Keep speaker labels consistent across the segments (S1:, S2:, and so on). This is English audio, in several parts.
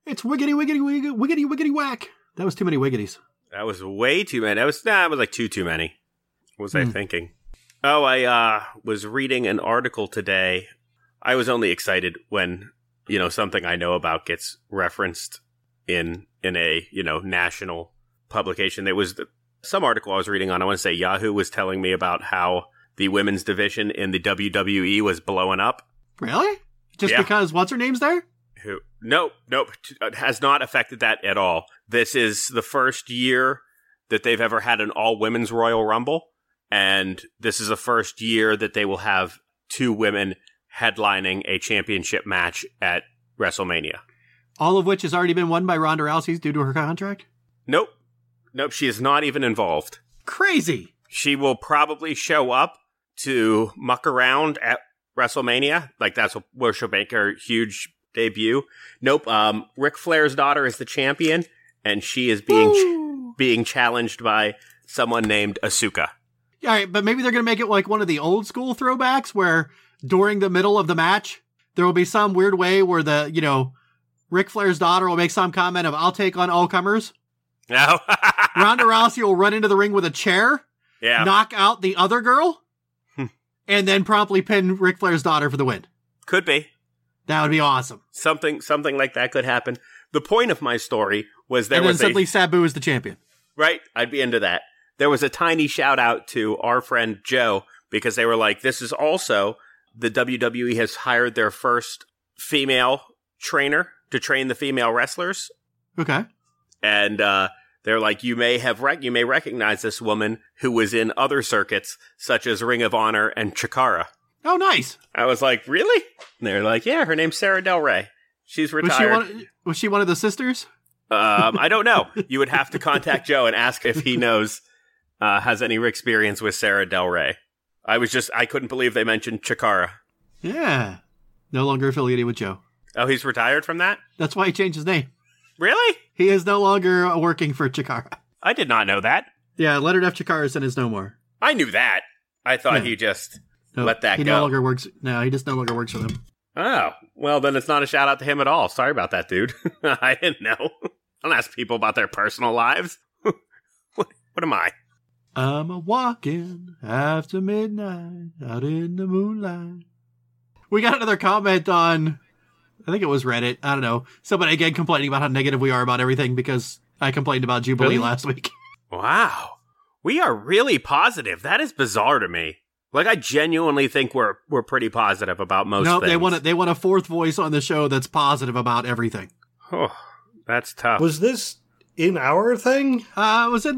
S1: It's wiggity, wiggity, wiggity, wiggity, wiggity, whack. That was too many wiggities.
S2: That was way too many. It was like too many. What was I thinking? Oh, I was reading an article today. I was only excited when, something I know about gets referenced in a, national publication. There was some article I was reading on, I want to say Yahoo was telling me about how the women's division in the WWE was blowing up.
S1: Really? Just because what's her name's there?
S2: Nope. It has not affected that at all. This is the first year that they've ever had an all-women's Royal Rumble, and this is the first year that they will have 2 women headlining a championship match at WrestleMania.
S1: All of which has already been won by Ronda Rousey due to her contract?
S2: Nope, she is not even involved.
S1: Crazy!
S2: She will probably show up to muck around at WrestleMania. Like, that's where she'll make her huge debut. Nope, Ric Flair's daughter is the champion, and she is being challenged by someone named Asuka.
S1: Yeah, all right, but maybe they're going to make it like one of the old school throwbacks where during the middle of the match, there will be some weird way where Ric Flair's daughter will make some comment of, I'll take on all comers.
S2: No.
S1: Ronda Rousey will run into the ring with a chair, knock out the other girl, and then promptly pin Ric Flair's daughter for the win.
S2: Could be.
S1: That would be awesome.
S2: Something like that could happen. The point of my story was
S1: suddenly Sabu is the champion.
S2: Right? I'd be into that. There was a tiny shout out to our friend Joe because they were like, this is also the WWE has hired their first female trainer to train the female wrestlers.
S1: Okay.
S2: And they're like, you may recognize this woman who was in other circuits such as Ring of Honor and Chikara.
S1: Oh, nice.
S2: I was like, really? And they're like, yeah, her name's Sarah Del Rey. She's retired.
S1: Was she one of the sisters?
S2: I don't know. You would have to contact Joe and ask if he knows, has any experience with Sarah Del Rey. I couldn't believe they mentioned Chikara.
S1: Yeah. No longer affiliated with Joe.
S2: Oh, he's retired from that?
S1: That's why he changed his name.
S2: Really?
S1: He is no longer working for Chikara.
S2: I did not know that.
S1: Yeah, Leonard F. Chikarason is no more.
S2: I knew that. I thought he just let that go.
S1: He just no longer works for them.
S2: Oh, well, then it's not a shout out to him at all. Sorry about that, dude. I didn't know. I don't ask people about their personal lives. What am I?
S1: I'm a-walking after midnight out in the moonlight. We got another comment on, I think it was Reddit. I don't know. Somebody again complaining about how negative we are about everything because I complained about Jubilee last week.
S2: Wow. We are really positive. That is bizarre to me. Like, I genuinely think we're pretty positive about most things.
S1: No, they want a fourth voice on the show that's positive about everything.
S2: Oh, that's tough.
S3: Was this in our thing?
S1: It wasn't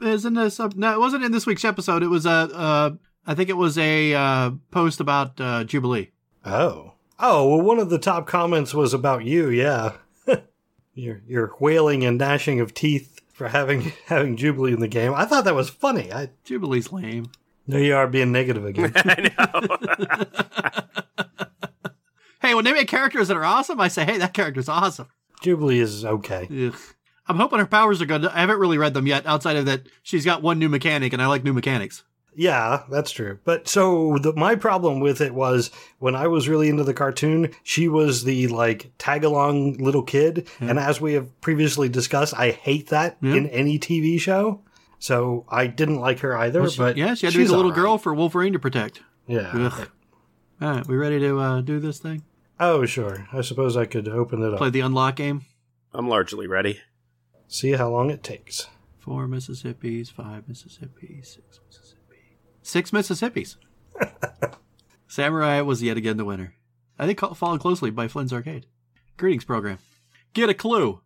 S1: in this week's episode. It was I think it was a post about Jubilee.
S3: Oh, well, one of the top comments was about you. Yeah, your wailing and gnashing of teeth for having Jubilee in the game. I thought that was funny.
S1: Jubilee's lame.
S3: There you are being negative again.
S2: I know.
S1: Hey, when they make characters that are awesome, I say, hey, that character's awesome.
S3: Jubilee is okay.
S1: Ugh. I'm hoping her powers are good. I haven't really read them yet, outside of that she's got one new mechanic, and I like new mechanics.
S3: Yeah, that's true. But so my problem with it was when I was really into the cartoon, she was the tag-along little kid. Yeah. And as we have previously discussed, I hate that in any TV show. So I didn't like her either. She had
S1: to be the little girl for Wolverine to protect.
S3: Yeah.
S1: Ugh. All right, we ready to do this thing?
S3: Oh, sure. I suppose I could open it up.
S1: Play the unlock game?
S2: I'm largely ready.
S3: See how long it takes.
S1: 4 Mississippis, 5 Mississippis, 6 Mississippis. 6 Mississippis. Samurai was yet again the winner. I think followed closely by Flynn's Arcade. Greetings, program. Get a clue.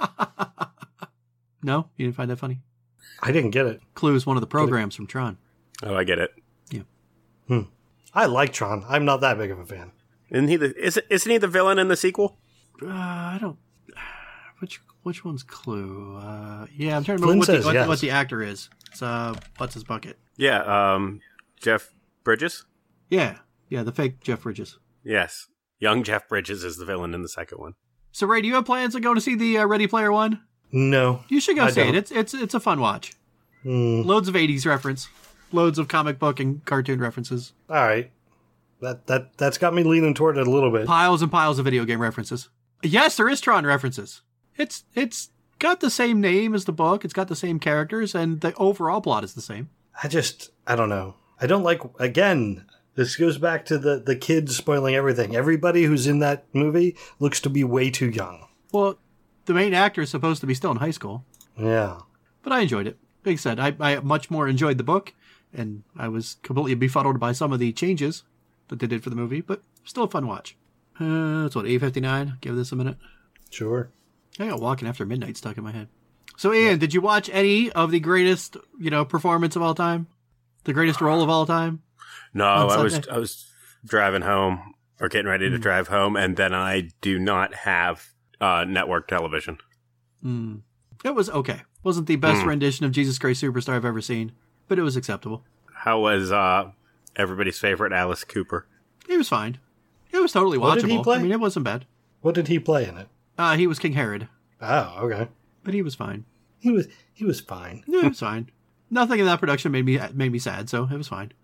S1: No? You didn't find that funny?
S3: I didn't get it.
S1: Clue is one of the programs from Tron.
S2: Oh, I get it.
S1: Yeah.
S3: I like Tron. I'm not that big of a fan.
S2: Isn't he the villain in the sequel?
S1: I don't... Which one's Clue? Yeah, I'm trying to remember what the actor is. It's, what's his bucket?
S2: Yeah, Jeff Bridges?
S1: Yeah, the fake Jeff Bridges.
S2: Yes. Young Jeff Bridges is the villain in the second one.
S1: So, Ray, do you have plans to go to see the Ready Player One?
S3: No.
S1: You should go see it. It's a fun watch. Loads of 80s reference. Loads of comic book and cartoon references.
S3: All right. That's got me leaning toward it a little bit.
S1: Piles and piles of video game references. Yes, there is Tron references. It's got the same name as the book. It's got the same characters, and the overall plot is the same.
S3: I don't know. I don't like, again, this goes back to the kids spoiling everything. Everybody who's in that movie looks to be way too young.
S1: Well, the main actor is supposed to be still in high school.
S3: Yeah.
S1: But I enjoyed it. Like I said, I much more enjoyed the book, and I was completely befuddled by some of the changes that they did for the movie, but still a fun watch. It's what, 8:59? Give this a minute.
S3: Sure.
S1: I got Walking After Midnight stuck in my head. So, Ian, did you watch any of the greatest, performance of all time? The greatest role of all time?
S2: No, I was driving home or getting ready to drive home, and then I do not have network television.
S1: It was okay. Wasn't the best rendition of Jesus Christ Superstar I've ever seen, but it was acceptable.
S2: How was everybody's favorite Alice Cooper?
S1: He was fine. It was totally watchable.
S3: What did he play?
S1: I mean, it wasn't bad.
S3: What did he play in it?
S1: He was King Herod.
S3: Oh, okay.
S1: But he was fine.
S3: He was fine.
S1: Yeah, it was fine. Nothing in that production made me sad, so it was fine.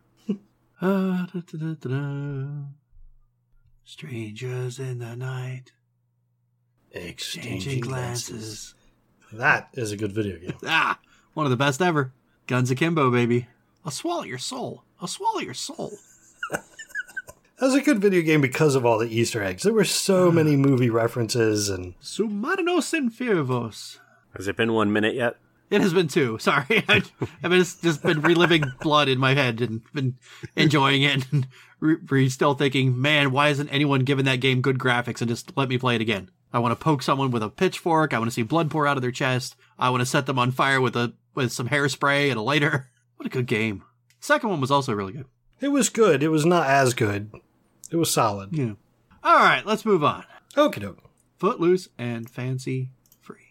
S1: Strangers in the night, exchanging glances.
S3: That is a good video game.
S1: One of the best ever. Guns Akimbo, baby. I'll swallow your soul. I'll swallow your soul.
S3: That was a good video game because of all the Easter eggs. There were so many movie references and...
S1: Submarinos Infiervos.
S2: Has it been 1 minute yet?
S1: It has been 2. Sorry. I've just been reliving blood in my head and been enjoying it. And still thinking, man, why isn't anyone giving that game good graphics and just let me play it again? I want to poke someone with a pitchfork. I want to see blood pour out of their chest. I want to set them on fire with some hairspray and a lighter. What a good game. Second one was also really good.
S3: It was good. It was not as good. It was solid.
S1: Yeah. All right, let's move on.
S3: Okie doke.
S1: Footloose and Fancy Free.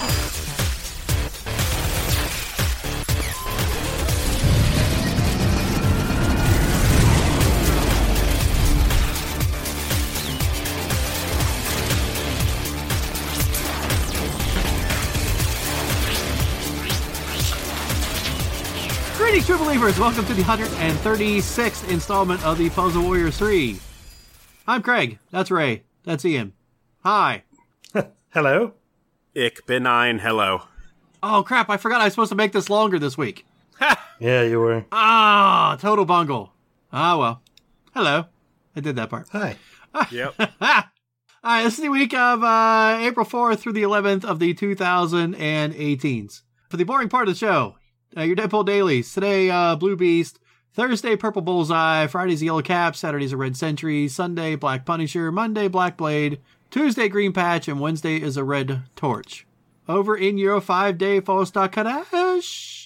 S1: Greetings, true believers. Welcome to the 136th installment of the Puzzle Warriors 3. I'm Craig. That's Ray. That's Ian. Hi.
S3: Hello.
S2: Ich bin ein hello.
S1: Oh, crap. I forgot I was supposed to make this longer this week.
S3: Yeah, you were.
S1: Total bungle. Well. Hello. I did that part.
S3: Hi.
S2: Yep.
S1: All right, this is the week of April 4th through the 11th of the 2018s. For the boring part of the show, your Deadpool dailies. Today, Blue Beast. Thursday, Purple Bullseye. Friday's Yellow Cap. Saturday's a Red Sentry. Sunday, Black Punisher. Monday, Black Blade. Tuesday, Green Patch. And Wednesday is a Red Torch. Over in your 5-day Falstaff Kadash.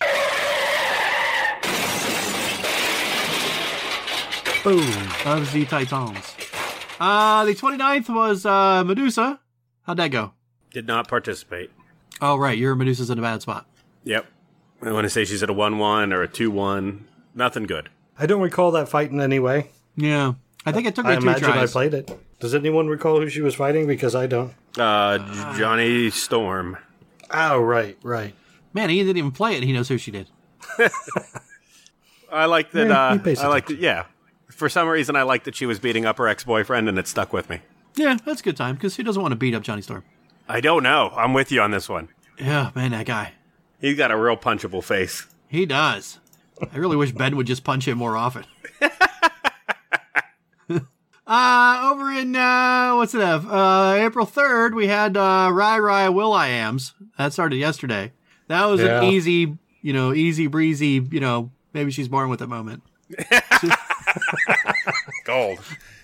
S3: Boom.
S1: Of the Titans. The 29th was Medusa. How'd that go?
S2: Did not participate.
S1: Oh, right. Your Medusa's in a bad spot.
S2: Yep. I want to say she's at a 1-1 or a 2-1. Nothing good.
S3: I don't recall that fight in any way.
S1: Yeah. I think it took me
S3: I
S1: 2
S3: imagine
S1: tries.
S3: I played it. Does anyone recall who she was fighting? Because I don't.
S2: Johnny Storm.
S3: Oh, right.
S1: Man, he didn't even play it and he knows who she did.
S2: I like that.
S3: Yeah, he pays
S2: I like that. Yeah. For some reason, I like that she was beating up her ex-boyfriend, and it stuck with me.
S1: Yeah, that's a good time because who doesn't want to beat up Johnny Storm?
S2: I don't know. I'm with you on this one.
S1: Yeah, man, that guy.
S2: He's got a real punchable face.
S1: He does. I really wish Ben would just punch him more often. Over in, what's it have? April 3rd, we had Rai Will.i.ams. That started yesterday. That was an easy, easy breezy, maybe she's born with it moment.
S2: Gold.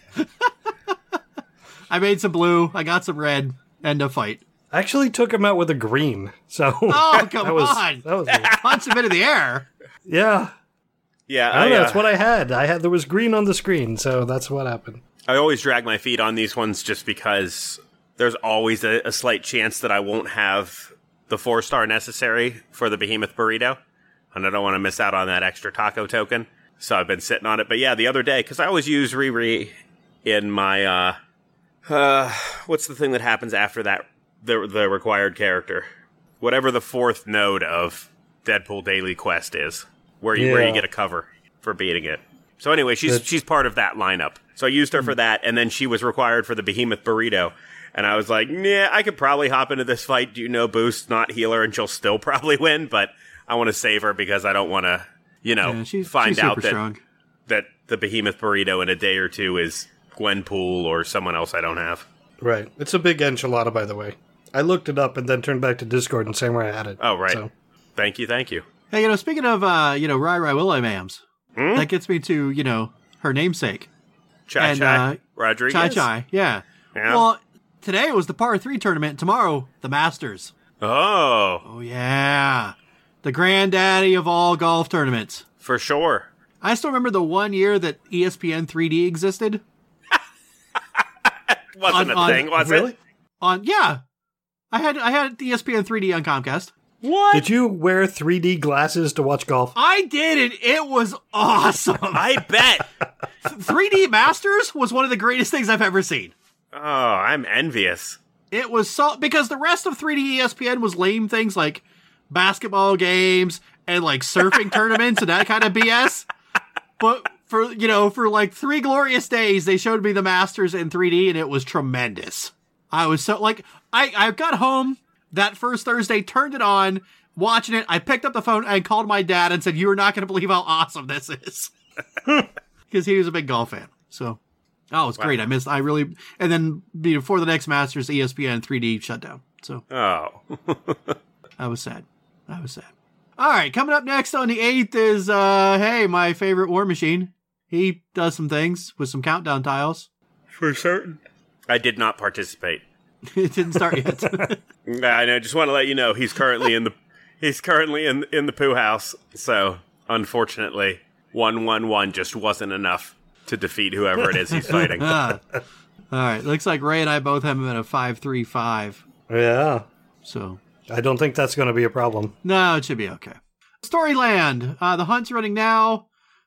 S1: I made some blue. I got some red. End of fight.
S3: I actually took him out with a green. So
S1: Oh, come on.
S3: That was
S1: Punch him into the air.
S3: Yeah.
S2: Yeah,
S3: I don't know, that's what I had. There was green on the screen, so that's what happened.
S2: I always drag my feet on these ones just because there's always a slight chance that I won't have the 4-star necessary for the Behemoth Burrito, and I don't want to miss out on that extra taco token. So I've been sitting on it. But yeah, the other day, because I always use Riri in my, what's the thing that happens after that, the required character? Whatever the 4th node of Deadpool Daily Quest is, where you get a cover for beating it. So anyway, she's part of that lineup. So I used her for that, and then she was required for the Behemoth Burrito. And I was like, nah, I could probably hop into this fight, do no boost, not healer, and she'll still probably win, but I want to save her because I don't want to, find
S1: she's
S2: out
S1: super strong.
S2: that the behemoth burrito in a day or two is Gwenpool or someone else I don't have.
S3: Right. It's a big enchilada, by the way. I looked it up and then turned back to Discord and saying where I had it.
S2: Oh, right.
S3: So.
S2: Thank you.
S1: Hey, speaking of, Rai Willow Mams, that gets me to, her namesake.
S2: Chai Rodriguez?
S1: Chai, yeah. Well, today was the par 3 tournament. Tomorrow, the Masters.
S2: Oh,
S1: yeah. The granddaddy of all golf tournaments.
S2: for sure.
S1: I still remember the one year that ESPN 3D existed.
S2: Wasn't a thing, was
S3: really?
S2: it?
S1: Yeah. I had ESPN 3D on Comcast.
S2: What?
S3: Did you wear 3D glasses to watch golf?
S1: I did, and it was awesome.
S2: I bet.
S1: 3D Masters was one of the greatest things I've ever seen.
S2: Oh, I'm envious.
S1: It was so, because the rest of 3D ESPN was lame things like basketball games and like surfing tournaments and that kind of BS. But for 3 glorious days, they showed me the Masters in 3D and it was tremendous. I was so I got home that first Thursday, turned it on, watching it. I picked up the phone and called my dad and said, "You are not going to believe how awesome this is." Because he was a big golf fan. So, it was great. And then before the next Masters, ESPN 3D shut down. So, I was sad. All right, coming up next on the 8th is, my favorite War Machine. He does some things with some countdown tiles.
S2: For certain. I did not participate.
S1: It didn't start yet.
S2: I know. Just want to let you know he's currently in the poo house. So unfortunately, 1-1-1 just wasn't enough to defeat whoever it is he's fighting.
S1: All right, looks like Ray and I both have him at a 5-3-5.
S3: Yeah.
S1: So
S3: I don't think that's going to be a problem.
S1: no, it should be okay. Storyland. The hunt's running now.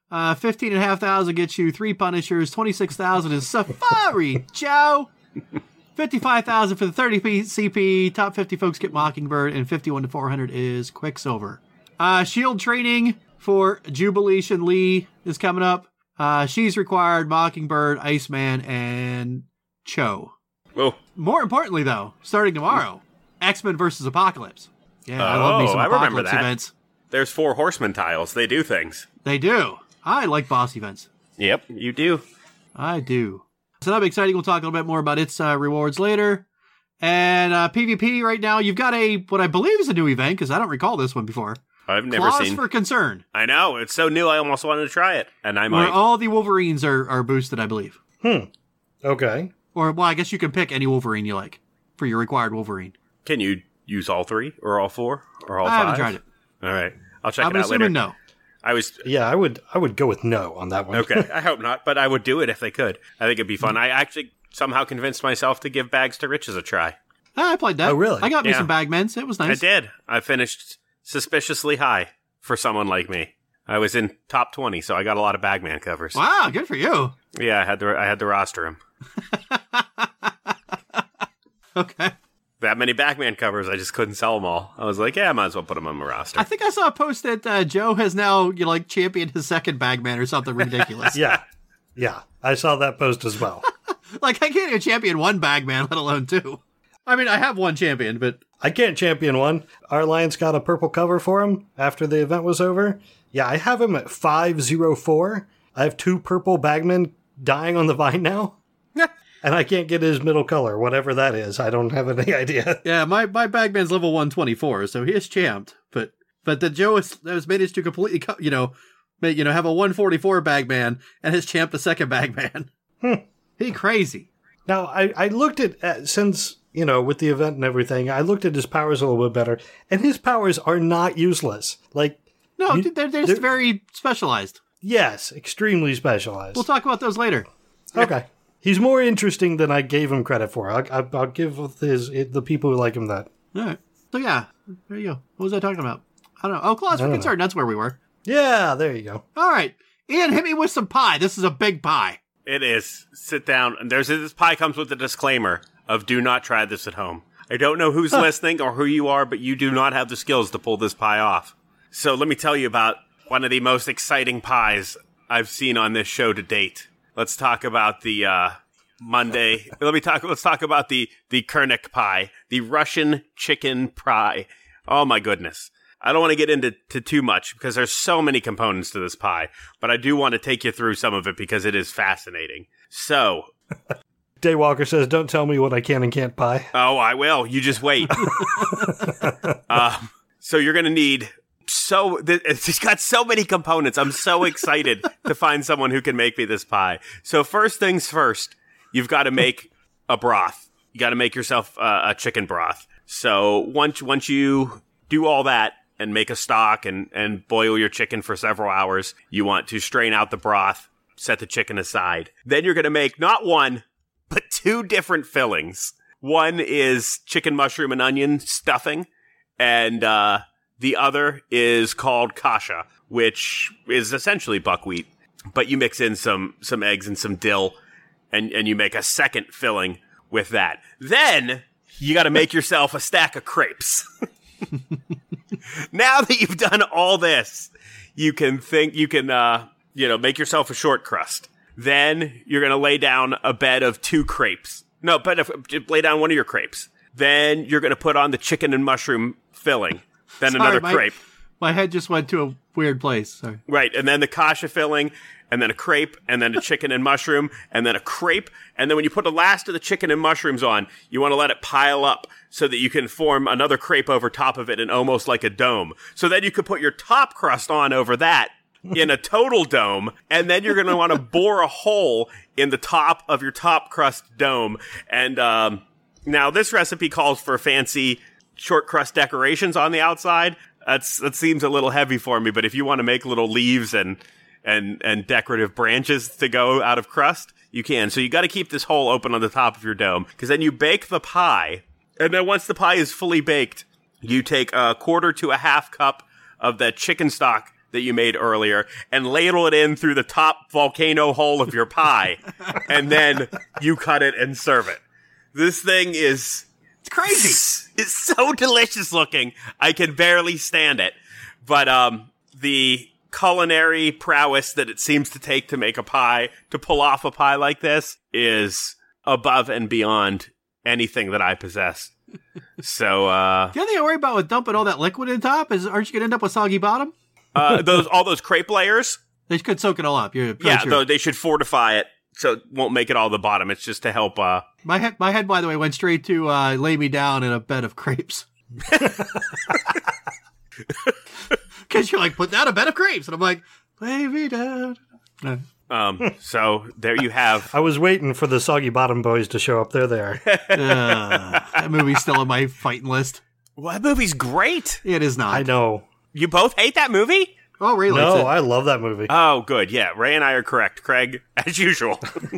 S1: 15,500 gets you 3 Punishers. 26,000 is Safari Joe. 55,000 for the 30 CP. Top 50 folks get Mockingbird, and 51 to 400 is Quicksilver. Shield training for Jubilee Shin Lee is coming up. She's required Mockingbird, Iceman, and Cho.
S2: Oh,
S1: More importantly, though, starting tomorrow, X-Men versus Apocalypse. Yeah, I love me some
S2: I remember
S1: Apocalypse
S2: that.
S1: events.
S2: There's 4 horsemen tiles. They do things.
S1: They do. I like boss events.
S2: Yep, you do.
S1: I do. So that'll be exciting. We'll talk a little bit more about its rewards later. And PvP right now, you've got what I believe is a new event, because I don't recall this one before.
S2: I've never
S1: Clause
S2: seen.
S1: for Concern.
S2: I know. It's so new, I almost wanted to try it. And I
S1: Where
S2: might.
S1: all the Wolverines are boosted, I believe.
S3: Okay.
S1: Or, well, I guess you can pick any Wolverine you like for your required Wolverine.
S2: Can you use all 3 or all 4 or all 5?
S1: I haven't tried it.
S2: All right. I'll check
S1: I'm
S2: it out later.
S1: assuming no.
S3: Yeah, I would go with no on that one.
S2: Okay, I hope not, but I would do it if they could. I think it'd be fun. I actually somehow convinced myself to give Bags to Riches a try.
S1: I played that.
S3: Oh, really?
S1: I got me
S2: Yeah.
S1: some Bagmans. It was nice.
S2: I did. I finished suspiciously high for someone like me. I was in top 20, so I got a lot of Bagman covers.
S1: Wow, good for you.
S2: Yeah, I had to roster them.
S1: Okay.
S2: That many Bagman covers, I just couldn't sell them all. I was like, yeah, I might as well put them on my roster.
S1: I think I saw a post that Joe has now championed his second Bagman or something ridiculous.
S3: Yeah. I saw that post as well.
S1: Like, I can't even champion one Bagman, let alone 2. I mean, I have one champion, but
S3: I can't champion one. Our Lions got a purple cover for him after the event was over. Yeah, I have him at 504. I have 2 purple Bagmen dying on the vine now. And I can't get his middle color, whatever that is. I don't have any idea.
S1: yeah, my Bagman's level 124, so he is champed. But the Joe has managed to completely, have a 144 Bagman and has champed the second Bagman. He crazy.
S3: Now, I looked at, since, with the event and everything, I looked at his powers a little bit better. And his powers are not useless. Like,
S1: No, they're just very specialized.
S3: yes, extremely specialized.
S1: We'll talk about those later.
S3: Okay. He's more interesting than I gave him credit for. I'll give the people who like him that.
S1: All right. So, yeah, there you go. What was I talking about? I don't know. Oh, Clause for Concern. That's where we were.
S3: Yeah, there you go.
S1: All right. Ian, hit me with some pie. This is a big pie.
S2: It is. Sit down. And this pie comes with a disclaimer of do not try this at home. I don't know who's listening or who you are, but you do not have the skills to pull this pie off. So let me tell you about one of the most exciting pies I've seen on this show to date. Let's talk about the Monday. Let's talk about the Kurnik pie, the Russian chicken pie. Oh my goodness. I don't want to get into too much because there's so many components to this pie, but I do want to take you through some of it because it is fascinating. So,
S3: Daywalker says, "Don't tell me what I can and can't pie."
S2: Oh, I will. You just wait. So you're going to need it's got so many components. I'm so excited to find someone who can make me this pie. So first things first, you've got to make a broth. You got to make yourself a chicken broth. So once you do all that and make a stock and boil your chicken for several hours, you want to strain out the broth, set the chicken aside. Then you're going to make not one, but two different fillings. One is chicken, mushroom, and onion stuffing, and the other is called kasha, which is essentially buckwheat, but you mix in some eggs and some dill, and you make a second filling with that. Then you got to make yourself a stack of crepes. Now that you've done all this, you can make yourself a short crust. Then you're going to lay down a bed of two crepes. No, lay down one of your crepes. Then you're going to put on the chicken and mushroom filling. Then another crepe.
S1: My head just went to a weird place. Sorry.
S2: Right, and then the kasha filling, and then a crepe, and then a chicken and mushroom, and then a crepe. And then when you put the last of the chicken and mushrooms on, you want to let it pile up so that you can form another crepe over top of it and almost like a dome. So then you could put your top crust on over that in a total dome, and then you're going to want to bore a hole in the top of your top crust dome. And now this recipe calls for fancy short crust decorations on the outside. That seems a little heavy for me, but if you want to make little leaves and decorative branches to go out of crust, you can. So you got to keep this hole open on the top of your dome, because then you bake the pie, and then once the pie is fully baked, you take a quarter to a half cup of that chicken stock that you made earlier and ladle it in through the top volcano hole of your pie, and then you cut it and serve it. This thing is...
S1: It's crazy.
S2: It's so delicious looking. I can barely stand it. But the culinary prowess that it seems to take to make a pie, to pull off a pie like this, is above and beyond anything that I possess. So,
S1: the other thing I worry about with dumping all that liquid in top is, aren't you going to end up with soggy bottom?
S2: all those crepe layers?
S1: They could soak it all up.
S2: Though they should fortify it so it won't make it all the bottom. It's just to help.
S1: My head, by the way, went straight to lay me down in a bed of crepes. Because you're like, put down a bed of crepes. And I'm like, lay me down.
S2: So there you have.
S3: I was waiting for the Soggy Bottom Boys to show up. There they are.
S1: That movie's still on my fighting list.
S2: Well, that movie's great.
S1: It is not.
S3: I know.
S2: You both hate that movie?
S1: Oh, Ray likes
S3: No,
S1: it.
S3: I love that movie.
S2: Oh, good. Yeah, Ray and I are correct. Craig, as usual,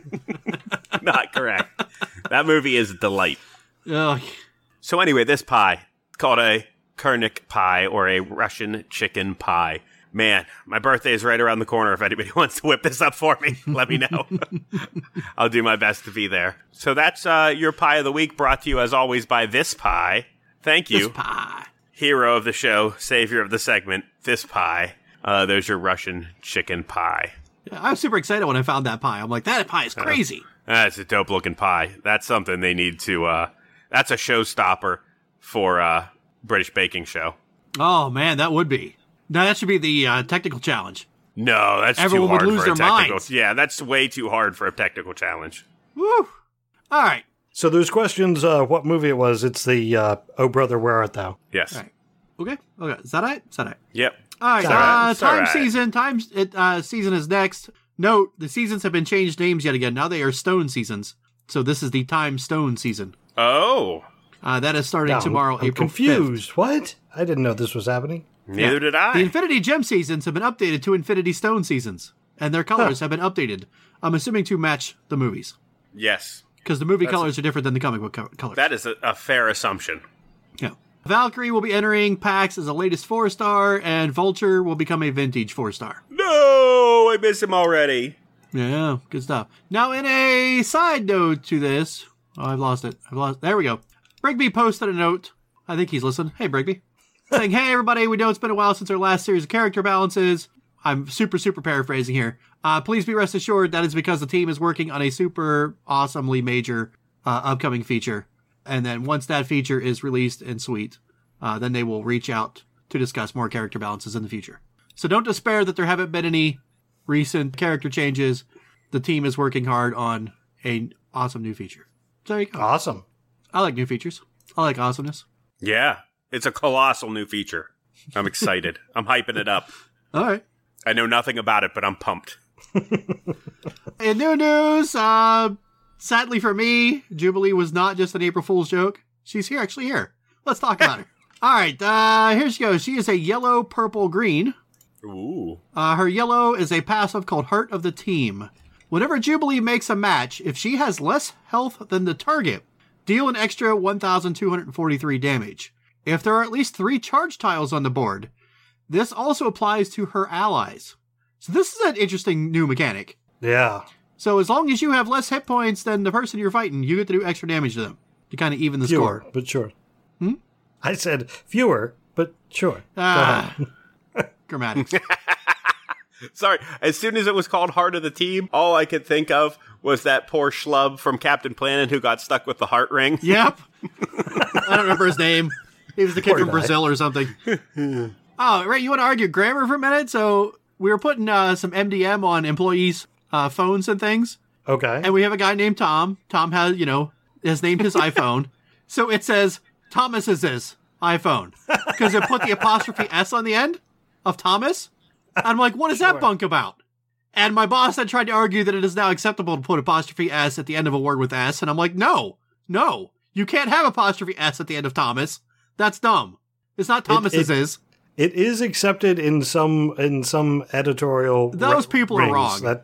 S2: not correct. That movie is a delight.
S1: Oh.
S2: So anyway, this pie, called a Kurnik pie or a Russian chicken pie. Man, my birthday is right around the corner. If anybody wants to whip this up for me, let me know. I'll do my best to be there. So that's your pie of the week, brought to you as always by This Pie. Thank you.
S1: This pie.
S2: Hero of the show, savior of the segment, This Pie. There's your Russian chicken pie.
S1: Yeah, I was super excited when I found that pie. I'm like, that pie is crazy.
S2: That's a dope looking pie. That's something they need to, that's a showstopper for British Baking Show.
S1: Oh, man, that would be. Now, that should be the technical challenge.
S2: No, that's
S1: Everyone
S2: too hard
S1: would lose
S2: for a
S1: their
S2: technical.
S1: minds.
S2: Yeah, that's way too hard for a technical challenge.
S1: Woo! All right.
S3: So there's questions what movie it was. It's the Oh Brother, Where Art Thou?
S2: Yes.
S1: All right. Okay. Is that right?
S2: Yep.
S1: All right.
S2: It's all right. It's all
S1: Time
S2: right.
S1: season. Season is next. Note, the seasons have been changed names yet again. Now they are Stone seasons. So this is the Time Stone season.
S2: Oh.
S1: That is starting
S3: Now,
S1: tomorrow,
S3: I'm
S1: April
S3: confused. What? I didn't know this was happening.
S2: Neither did
S1: The
S2: I.
S1: Infinity Gem seasons have been updated to Infinity Stone seasons. And their colors have been updated. I'm assuming to match the movies.
S2: Yes.
S1: Because the movie colors are different than the comic book colors.
S2: That is a fair assumption.
S1: Yeah. Valkyrie will be entering PAX as the latest 4-star, and Vulture will become a vintage 4-star.
S2: No, I miss him already.
S1: Yeah, good stuff. Now, in a side note to this... Oh, I've lost it. There we go. Brigby posted a note. I think he's listened. Hey, Brigby. Saying, hey, everybody, we know it's been a while since our last series of character balances. I'm super paraphrasing here. Please be rest assured that is because the team is working on a super awesomely major upcoming feature. And then once that feature is released and sweet, then they will reach out to discuss more character balances in the future. So don't despair that there haven't been any recent character changes. The team is working hard on an awesome new feature. So there you go.
S3: Awesome.
S1: I like new features. I like awesomeness.
S2: Yeah, it's a colossal new feature. I'm excited. I'm hyping it up.
S1: All right.
S2: I know nothing about it, but I'm pumped.
S1: In new news, sadly for me, Jubilee was not just an April Fool's joke. She's actually here. Let's talk about her. All right, here she goes. She is a yellow, purple, green.
S2: Ooh.
S1: Her yellow is a passive called Heart of the Team. Whenever Jubilee makes a match, if she has less health than the target, deal an extra 1,243 damage. If there are at least 3 charge tiles on the board, this also applies to her allies. So this is an interesting new mechanic.
S3: Yeah.
S1: So as long as you have less hit points than the person you're fighting, you get to do extra damage to them to kind of even the
S3: Fewer,
S1: score.
S3: but sure. I said fewer, but sure.
S1: Grammatics.
S2: Sorry, as soon as it was called Heart of the Team, all I could think of was that poor schlub from Captain Planet who got stuck with the heart ring.
S1: Yep. I don't remember his name. He was the kid
S3: Poor
S1: from
S3: guy.
S1: Brazil or something. Oh, right. You want to argue grammar for a minute? So we were putting some MDM on employees' phones and things.
S3: Okay.
S1: And we have a guy named Tom. Tom has, has named his iPhone. So it says Thomas's iPhone. Because it put the apostrophe S on the end of Thomas. I'm like, what is that bunk about? And my boss had tried to argue that it is now acceptable to put apostrophe S at the end of a word with S. And I'm like, no, you can't have apostrophe S at the end of Thomas. That's dumb. It's not Thomas's is.
S3: It is accepted in some editorial.
S1: Those people are
S3: rings.
S1: wrong.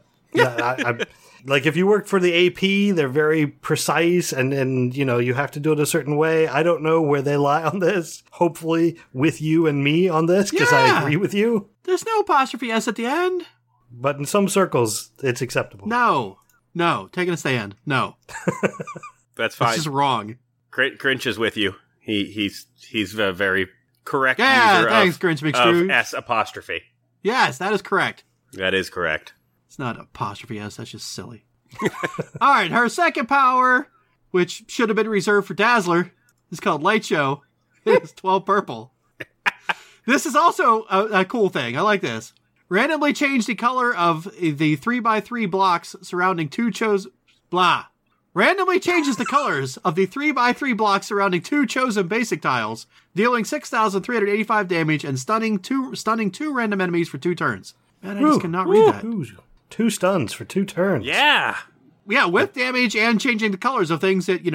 S3: I like if you work for the AP, they're very precise, and you have to do it a certain way. I don't know where they lie on this. Hopefully, with you and me on this, because I
S1: Yeah.
S3: agree with you.
S1: There's no apostrophe S at the end.
S3: But in some circles, it's acceptable.
S1: No, taking a stand. No,
S2: That's fine.
S1: it's just wrong.
S2: Grinch is with you. He's a very correct
S1: Yeah,
S2: user
S1: thanks,
S2: of,
S1: Grinch
S2: of
S1: McScrooge.
S2: S apostrophe.
S1: Yes, that is correct.
S2: That is correct.
S1: It's not apostrophe S. That's just silly. All right, her second power, which should have been reserved for Dazzler, is called Light Show. It's 12 purple. This is also a cool thing. I like this. Randomly change the color of the 3x3 blocks surrounding two chosen... Blah. Randomly changes the colors of the 3x3 blocks surrounding 2 chosen basic tiles, dealing 6,385 damage and stunning two random enemies for 2 turns. Man, I just cannot read that.
S3: Ooh, 2 stuns for 2 turns.
S2: Yeah.
S1: Yeah, with damage and changing the colors of things that,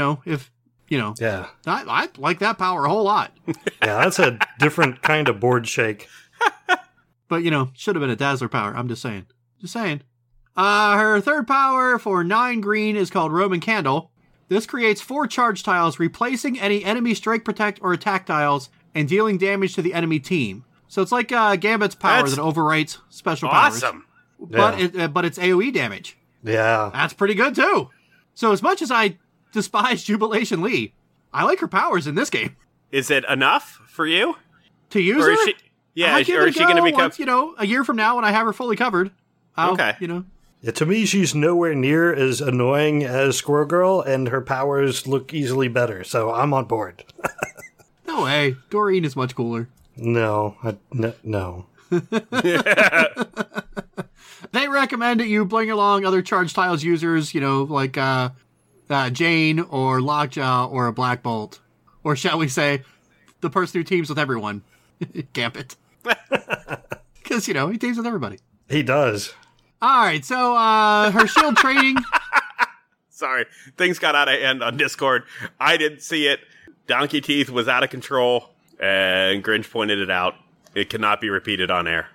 S3: Yeah.
S1: I like that power a whole lot.
S3: Yeah, that's a different kind of board shake.
S1: But, should have been a Dazzler power. I'm just saying. Her third power for 9 green is called Roman Candle. This creates 4 charge tiles, replacing any enemy strike, protect, or attack tiles, and dealing damage to the enemy team. So it's like Gambit's power that overwrites special powers.
S2: Awesome.
S1: But it's AoE damage.
S3: Yeah.
S1: That's pretty good, too. So as much as I despise Jubilation Lee, I like her powers in this game.
S2: Is it enough for you?
S1: To use
S2: Or
S1: her?
S2: is she? Yeah.
S1: I'll
S2: Is,
S1: give
S2: or
S1: it
S2: is she going to become?
S1: once, a year from now when I have her fully covered.
S2: Okay.
S3: Yeah, to me, she's nowhere near as annoying as Squirrel Girl, and her powers look easily better, so I'm on board.
S1: No way. Doreen is much cooler.
S3: No.
S1: They recommend that you bring along other charge tiles users, like Jane or Lockjaw or a Black Bolt. Or shall we say, the person who teams with everyone. Gambit. Because, he teams with everybody.
S3: He does.
S1: All right, so her shield training...
S2: Sorry, things got out of hand on Discord. I didn't see it. Donkey Teeth was out of control, and Grinch pointed it out. It cannot be repeated on air.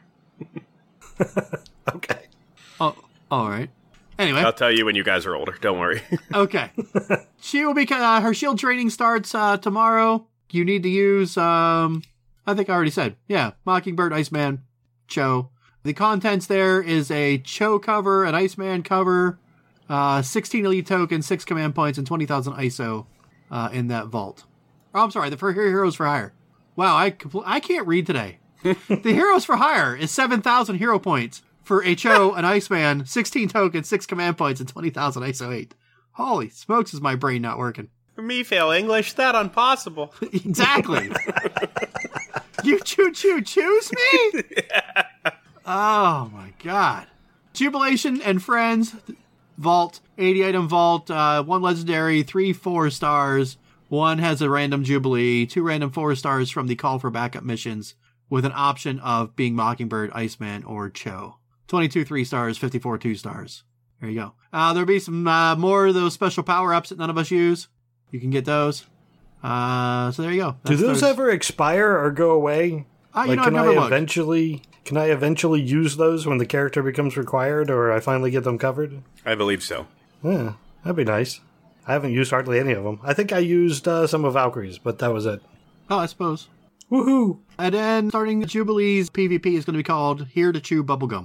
S3: Okay.
S1: Oh, all right. Anyway.
S2: I'll tell you when you guys are older. Don't worry.
S1: Okay. She will be... her shield training starts tomorrow. You need to use... I think I already said. Yeah, Mockingbird, Iceman, Cho. The contents there is a Cho cover, an Iceman cover, 16 elite tokens, 6 command points, and 20,000 ISO in that vault. Oh, I'm sorry, for Heroes for Hire. Wow, I can't read today. The Heroes for Hire is 7,000 hero points for a Cho, an Iceman, 16 tokens, 6 command points, and 20,000 ISO 8. Holy smokes, is my brain not working?
S2: For me, fail English, that impossible.
S1: Exactly. You choose me?
S2: Yeah.
S1: Oh my god. Jubilation and Friends Vault, 80 item vault, 1 legendary, 3 4 stars, 1 has a random Jubilee, 2 random 4 stars from the call for backup missions, with an option of being Mockingbird, Iceman, or Cho. 22 3 stars, 54 2 stars. There you go. There'll be some more of those special power-ups that none of us use. You can get those. So there you go.
S3: Do those ever expire or go away?
S1: You know, I've never looked.
S3: Can I eventually use those when the character becomes required, or I finally get them covered?
S2: I believe so.
S3: Yeah, that'd be nice. I haven't used hardly any of them. I think I used some of Valkyrie's, but that was it.
S1: Oh, I suppose.
S3: Woohoo!
S1: And then starting Jubilee's PvP is going to be called Here to Chew Bubblegum.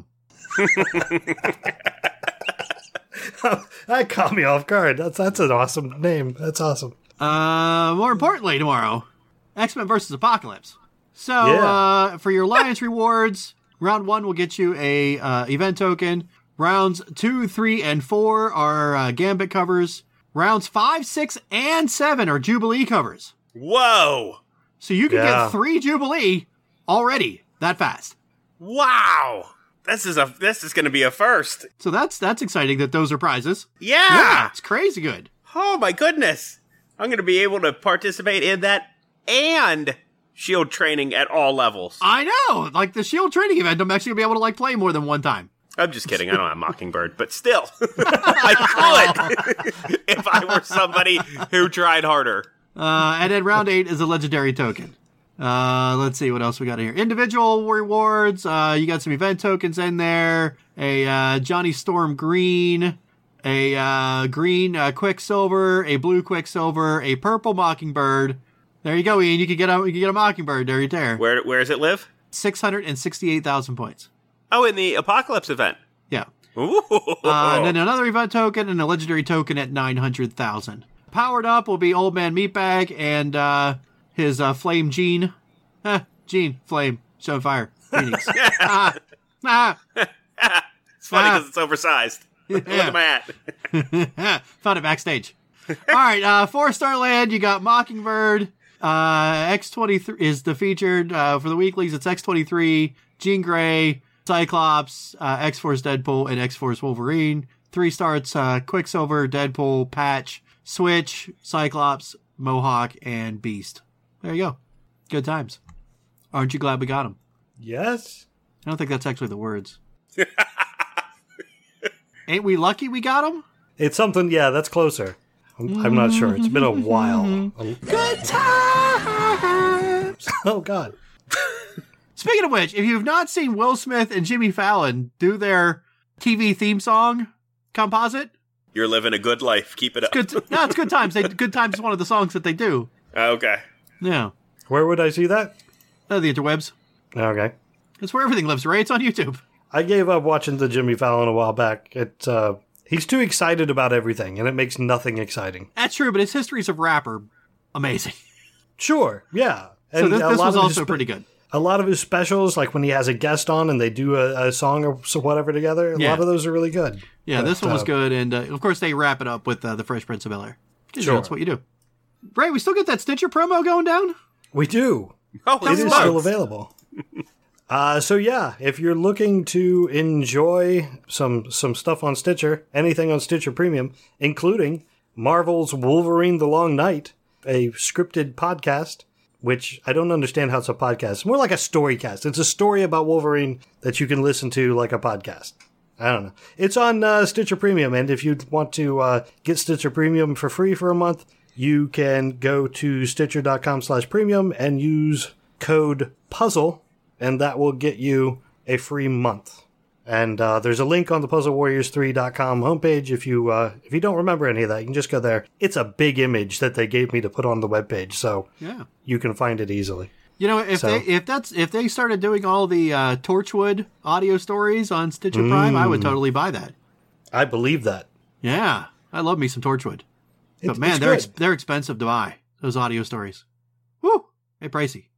S3: That caught me off guard. That's an awesome name. That's awesome.
S1: More importantly, tomorrow, X-Men vs. Apocalypse. So, for your Alliance rewards, round 1 will get you a event token. Rounds 2, 3, and 4 are Gambit covers. Rounds 5, 6, and 7 are Jubilee covers.
S2: Whoa!
S1: So you can get 3 Jubilee already that fast.
S2: Wow! This is going to be a first.
S1: So that's exciting that those are prizes.
S2: Yeah!
S1: It's crazy good.
S2: Oh my goodness! I'm going to be able to participate in that and shield training at all levels.
S1: I know! Like the shield training event, I'm actually going to be able to play more than one time.
S2: I'm just kidding. I don't have Mockingbird, but still. I could if I were somebody who tried harder.
S1: And then round 8 is a legendary token. Let's see what else we got here. Individual rewards. You got some event tokens in there. A Johnny Storm green, a green Quicksilver, a blue Quicksilver, a purple Mockingbird. There you go, Ian. You can get a Mockingbird there.
S2: Where does it live?
S1: 668,000 points.
S2: Oh, in the Apocalypse event.
S1: Yeah.
S2: Ooh.
S1: And then another event token and a legendary token at 900,000. Powered up will be Old Man Meatbag and his Flame Gene. Gene, Flame, Show Fire, Phoenix.
S2: It's funny because it's oversized. Look at my hat.
S1: Found it backstage. All right, 4-star land, you got Mockingbird. X-23 is the featured. For the weeklies, it's X-23, Jean Grey, Cyclops, X-Force Deadpool, and X-Force Wolverine. 3 starts, Quicksilver, Deadpool, Patch, Switch, Cyclops, Mohawk, and Beast. There you go. Good times. Aren't you glad we got them?
S3: Yes.
S1: I don't think that's actually the words. Ain't we lucky we got them?
S3: It's something, yeah, that's closer. I'm not sure. It's been a while.
S1: Good times!
S3: Oh, God.
S1: Speaking of which, if you've not seen Will Smith and Jimmy Fallon do their TV theme song composite,
S2: you're living a good life. Keep it up.
S1: it's Good Times. Good Times is one of the songs that they do.
S2: Okay.
S1: Yeah.
S3: Where would I see that?
S1: The interwebs.
S3: Okay.
S1: It's where everything lives, right? It's on YouTube.
S3: I gave up watching the Jimmy Fallon a while back. He's too excited about everything, and it makes nothing exciting.
S1: That's true, but his histories of rap are amazing.
S3: Sure, yeah.
S1: And so this was also pretty good.
S3: A lot of his specials, like when he has a guest on and they do a song or whatever together, a lot of those are really good.
S1: Yeah, this one was good, and of course they wrap it up with the Fresh Prince of Bel-Air. Sure. That's what you do. Right, we still get that Stitcher promo going down?
S3: We do.
S2: Oh,
S3: it is still available. So yeah, if you're looking to enjoy some stuff on Stitcher, anything on Stitcher Premium, including Marvel's Wolverine the Long Night, a scripted podcast, which I don't understand how it's a podcast. It's more like a storycast. It's a story about Wolverine that you can listen to like a podcast. I don't know. It's on Stitcher Premium, and if you want to get Stitcher Premium for free for a month, you can go to Stitcher.com/premium and use code PUZZLE, and that will get you a free month. And there's a link on the PuzzleWarriors3.com homepage. If you don't remember any of that, you can just go there. It's a big image that they gave me to put on the webpage, so you can find it easily.
S1: You know, if they started doing all the Torchwood audio stories on Stitcher Prime, I would totally buy that.
S3: I believe that.
S1: Yeah, I love me some Torchwood. But man, they're expensive to buy, those audio stories. Woo! Hey, pricey.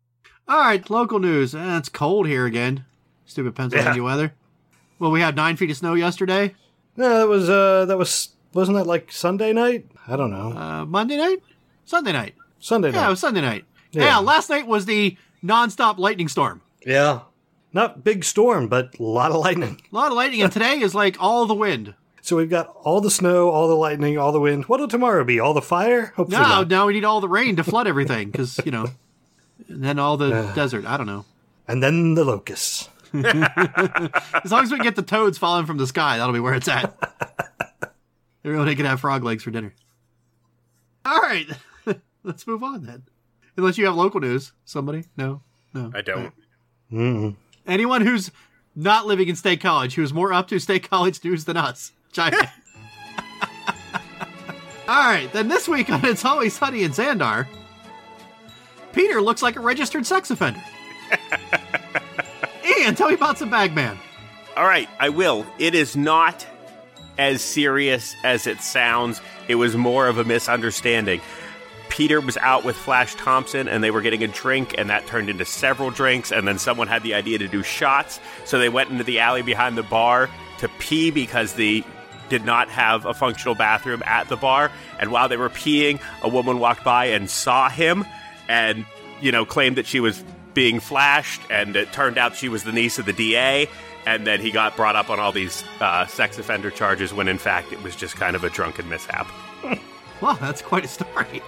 S1: All right, local news. It's cold here again. Stupid Pennsylvania weather. Well, we had 9 feet of snow yesterday.
S3: No, wasn't that like Sunday night? I don't know.
S1: Monday night? Sunday night.
S3: Sunday night.
S1: Yeah, it was Sunday night.
S3: Yeah.
S1: Yeah, last night was the nonstop lightning storm.
S3: Yeah. Not big storm, but a lot of lightning.
S1: A lot of lightning, and today is like all the wind.
S3: So we've got all the snow, all the lightning, all the wind. What'll tomorrow be? All the fire? Hopefully
S1: No,
S3: not.
S1: now we need all the rain to flood everything, because, and then all the desert. I don't know.
S3: And then the locusts.
S1: As long as we can get the toads falling from the sky, that'll be where it's at. Everyone can have frog legs for dinner. All right. Let's move on then. Unless you have local news. Somebody? No?
S2: I don't.
S1: Right.
S3: Mm-mm.
S1: Anyone who's not living in State College, who's more up to State College news than us, chime in. All right. Then this week on It's Always Sunny in Xandar, Peter looks like a registered sex offender. Ian, tell me about some Bagman.
S2: All right, I will. It is not as serious as it sounds. It was more of a misunderstanding. Peter was out with Flash Thompson, and they were getting a drink, and that turned into several drinks, and then someone had the idea to do shots, so they went into the alley behind the bar to pee because they did not have a functional bathroom at the bar, and while they were peeing, a woman walked by and saw him, and, claimed that she was being flashed, and it turned out she was the niece of the DA, and then he got brought up on all these sex offender charges when in fact it was just kind of a drunken mishap.
S1: Wow, that's quite a story.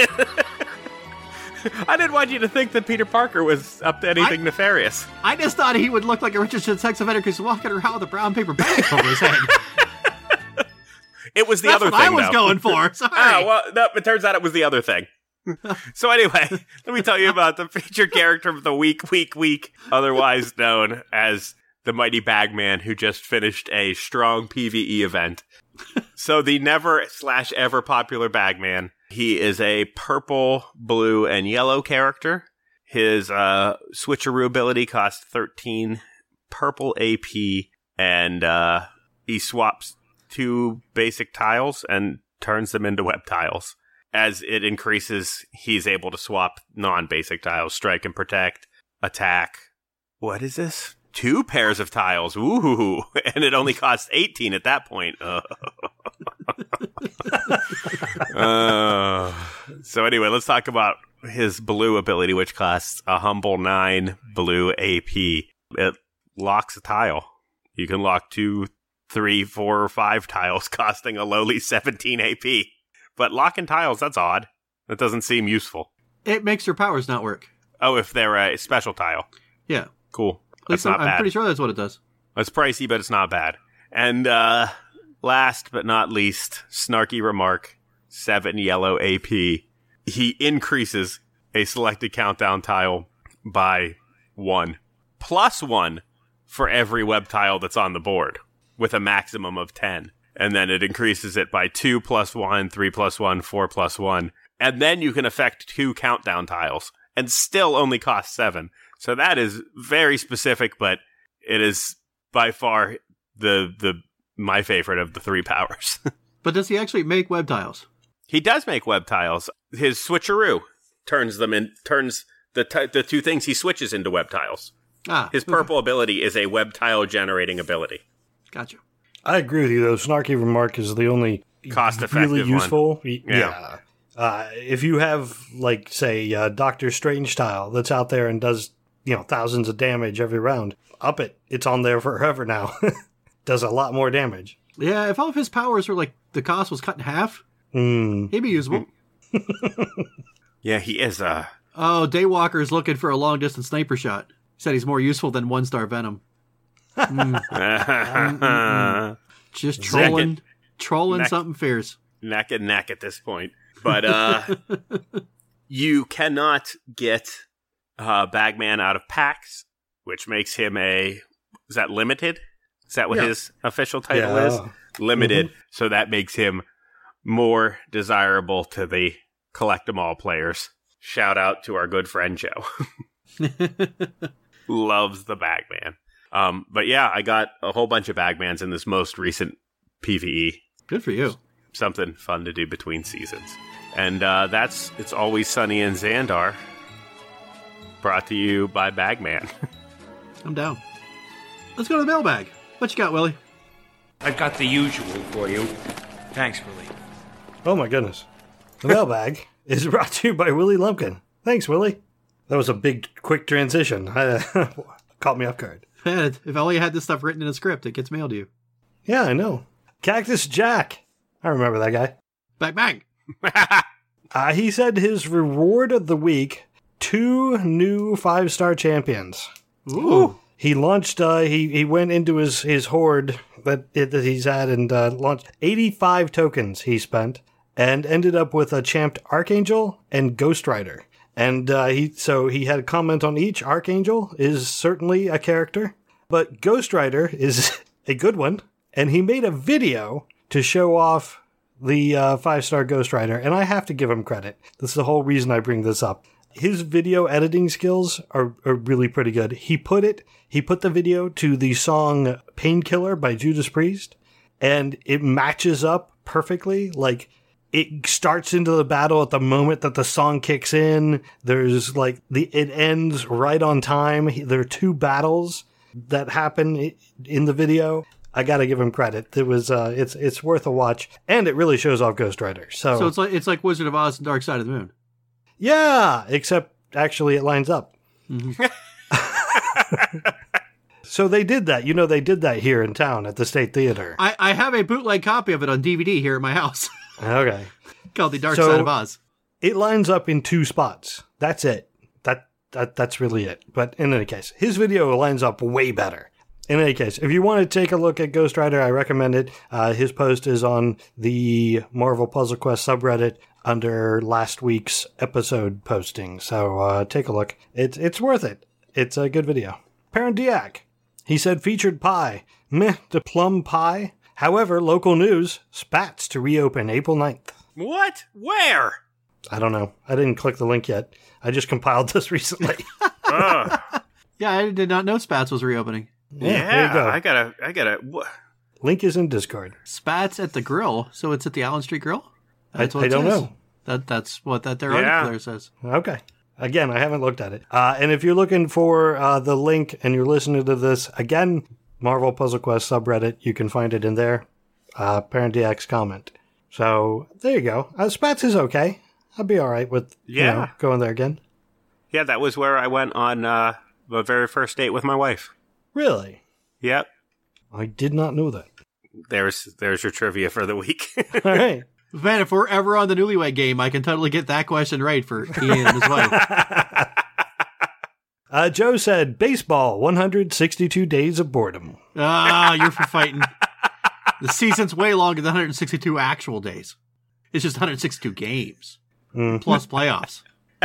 S2: I didn't want you to think that Peter Parker was up to anything nefarious.
S1: I just thought he would look like a registered sex offender because he's walking around with a brown paper bag over his head.
S2: It was the
S1: That's
S2: other
S1: what
S2: thing,
S1: I was
S2: though.
S1: going for. Sorry.
S2: Well, no, it turns out it was the other thing. So anyway, let me tell you about the featured character of the week, otherwise known as the Mighty Bagman, who just finished a strong PvE event. So the never/ever popular Bagman, he is a purple, blue, and yellow character. His switcheroo ability costs 13 purple AP, and he swaps 2 basic tiles and turns them into web tiles. As it increases, he's able to swap non-basic tiles, strike and protect, attack. What is this? 2 pairs of tiles. Ooh, and it only costs 18 at that point. So anyway, let's talk about his blue ability, which costs a humble 9 blue AP. It locks a tile. You can lock 2, 3, 4, or 5 tiles, costing a lowly 17 AP. But locking tiles, that's odd. That doesn't seem useful.
S1: It makes your powers not work.
S2: Oh, if they're a special tile.
S1: Yeah.
S2: Cool.
S1: At least
S2: That's not
S1: I'm
S2: bad.
S1: pretty sure that's what it does.
S2: It's pricey, but it's not bad. And last but not least, Snarky Remark, 7 yellow AP. He increases a selected countdown tile by 1. Plus 1 for every web tile that's on the board, with a maximum of 10. And then it increases it by 2 plus 1, 3 plus 1, 4 plus 1. And then you can affect 2 countdown tiles, and still only cost 7. So that is very specific, but it is by far my favorite of the 3 powers.
S1: But does he actually make web tiles?
S2: He does make web tiles. His switcheroo turns the 2 things he switches into web tiles. His purple ability is a web tile generating ability.
S1: Gotcha.
S3: I agree with you, though. Snarky Remark is the only
S2: cost-effective
S3: really useful.
S2: one.
S3: Yeah. If you have, like, say, Doctor Strange style that's out there and does, thousands of damage every round, up it. It's on there forever now. Does a lot more damage.
S1: Yeah, if all of his powers were like the cost was cut in half, he'd be usable.
S2: Yeah, he is.
S1: Oh, Daywalker's looking for a long-distance sniper shot. He said he's more useful than 1-star Venom. Just trolling something fierce.
S2: Neck and neck at this point. But you cannot get Bagman out of packs, which makes him is that limited? Is that what his official title is? Limited. Mm-hmm. So that makes him more desirable to the collect 'em all players. Shout out to our good friend Joe. Who loves the Bagman. But yeah, I got a whole bunch of Bagmans in this most recent PvE.
S1: Good for you.
S2: Something fun to do between seasons. And It's Always Sunny in Xandar. Brought to you by Bagman.
S1: I'm down. Let's go to the mailbag. What you got, Willie?
S4: I've got the usual for you. Thanks, Willie.
S3: Oh my goodness. The mailbag is brought to you by Willie Lumpkin. Thanks, Willie. That was a big, quick transition. Caught me off guard.
S1: Man, if only I had this stuff written in a script, it gets mailed to you.
S3: Yeah, I know. Cactus Jack. I remember that guy.
S1: Bang.
S3: He said his reward of the week, 2 new 5-star champions.
S1: Ooh.
S3: He launched, he went into his hoard that he's had and launched 85 tokens he spent and ended up with a champed Archangel and Ghost Rider. And he had a comment on each. Archangel is certainly a character, but Ghost Rider is a good one. And he made a video to show off the 5-star Ghost Rider, and I have to give him credit. That's the whole reason I bring this up. His video editing skills are really pretty good. He put the video to the song Painkiller by Judas Priest, and it matches up perfectly. Like, it starts into the battle at the moment that the song kicks in. There's it ends right on time. There are 2 battles that happen in the video. I gotta give him credit. It was it's worth a watch, and it really shows off Ghost Rider. So
S1: it's like Wizard of Oz and Dark Side of the Moon.
S3: Yeah, except actually it lines up. Mm-hmm. So they did that. They did that here in town at the State Theater.
S1: I have a bootleg copy of it on DVD here at my house.
S3: Okay.
S1: Called The Dark Side of Oz.
S3: It lines up in 2 spots. That's it. That's really it. But in any case, his video lines up way better. In any case, if you want to take a look at Ghost Rider, I recommend it. His post is on the Marvel Puzzle Quest subreddit under last week's episode posting. So take a look. It's worth it. It's a good video. Parandiac. He said featured pie. Meh, the plum pie. However, local news. Spats to reopen April 9th.
S2: What? Where?
S3: I don't know. I didn't click the link yet. I just compiled this recently.
S1: Yeah, I did not know Spats was reopening.
S3: Yeah, there you go.
S2: I gotta.
S3: Link is in Discord.
S1: Spats at the grill, so it's at the Allen Street Grill?
S3: I don't know.
S1: That's what their article there says.
S3: Okay. Again, I haven't looked at it. And if you're looking for the link and you're listening to this, again, Marvel Puzzle Quest subreddit, you can find it in there. Parandiac's comment. So there you go. Spats is okay. I'll be all right with going there again.
S2: Yeah, that was where I went on my very first date with my wife.
S3: Really?
S2: Yep.
S3: I did not know that.
S2: There's your trivia for the week.
S3: All right.
S1: Man, if we're ever on the Newlywed Game, I can totally get that question right for Ian and his wife.
S3: Joe said, baseball, 162 days of boredom.
S1: You're for fighting. The season's way longer than 162 actual days. It's just 162 games. Plus playoffs.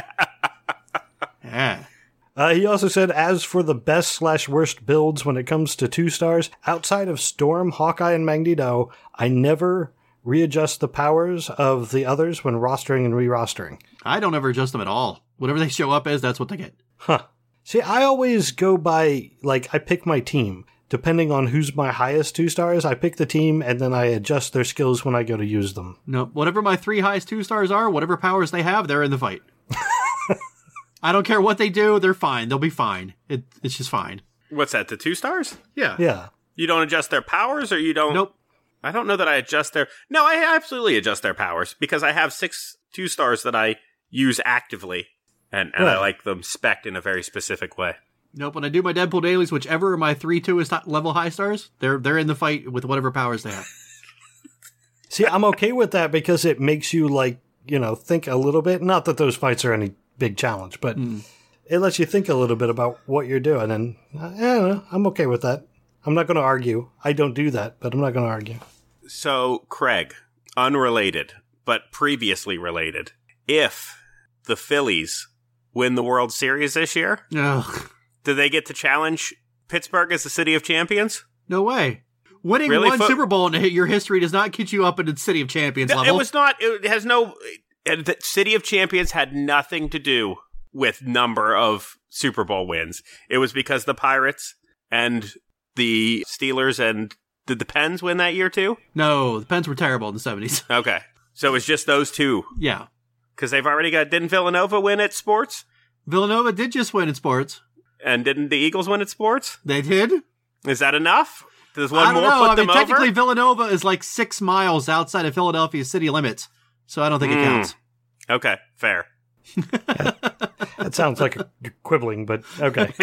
S1: Yeah.
S3: He also said, as for the best/worst builds when it comes to 2 stars, outside of Storm, Hawkeye, and Magneto, I never readjust the powers of the others when rostering and re-rostering.
S1: I don't ever adjust them at all. Whatever they show up as, that's what they get.
S3: Huh. See, I always go by, I pick my team. Depending on who's my highest 2 stars, I pick the team, and then I adjust their skills when I go to use them.
S1: No, whatever my 3 highest 2 stars are, whatever powers they have, they're in the fight. I don't care what they do, they're fine. They'll be fine. It's just fine.
S2: What's that, the 2 stars?
S1: Yeah.
S3: Yeah.
S2: You don't adjust their powers, or you don't?
S1: Nope.
S2: I don't know that I adjust their... No, I absolutely adjust their powers, because I have 6 2 stars that I use actively, and I like them spec'd in a very specific way.
S1: Nope, when I do my Deadpool dailies, whichever of my 3/2 is level high stars, they're in the fight with whatever powers they have.
S3: See, I'm okay with that because it makes you, think a little bit. Not that those fights are any big challenge, but it lets you think a little bit about what you're doing, and I don't know, I'm okay with that. I'm not going to argue. I don't do that, but I'm not going to argue.
S2: So, Craig, unrelated, but previously related, if the Phillies win the World Series this year, do they get to challenge Pittsburgh as the City of Champions?
S1: No way. Winning one Super Bowl in your history does not get you up into the City of Champions level.
S2: It was not. It has no... The City of Champions had nothing to do with number of Super Bowl wins. It was because the Pirates and the Steelers and... Did the Pens win that year too?
S1: No, the Pens were terrible in the 70s.
S2: Okay. So it was just those 2.
S1: Yeah.
S2: Because they've already got... Didn't Villanova win at sports?
S1: Villanova did just win in sports.
S2: And didn't the Eagles win at sports?
S1: They did.
S2: Is that enough? Does
S1: I
S2: one
S1: don't
S2: more
S1: know.
S2: put them
S1: technically,
S2: over?
S1: Villanova is like 6 miles outside of Philadelphia city limits, so I don't think it counts.
S2: Okay, fair.
S3: That sounds like quibbling, but okay.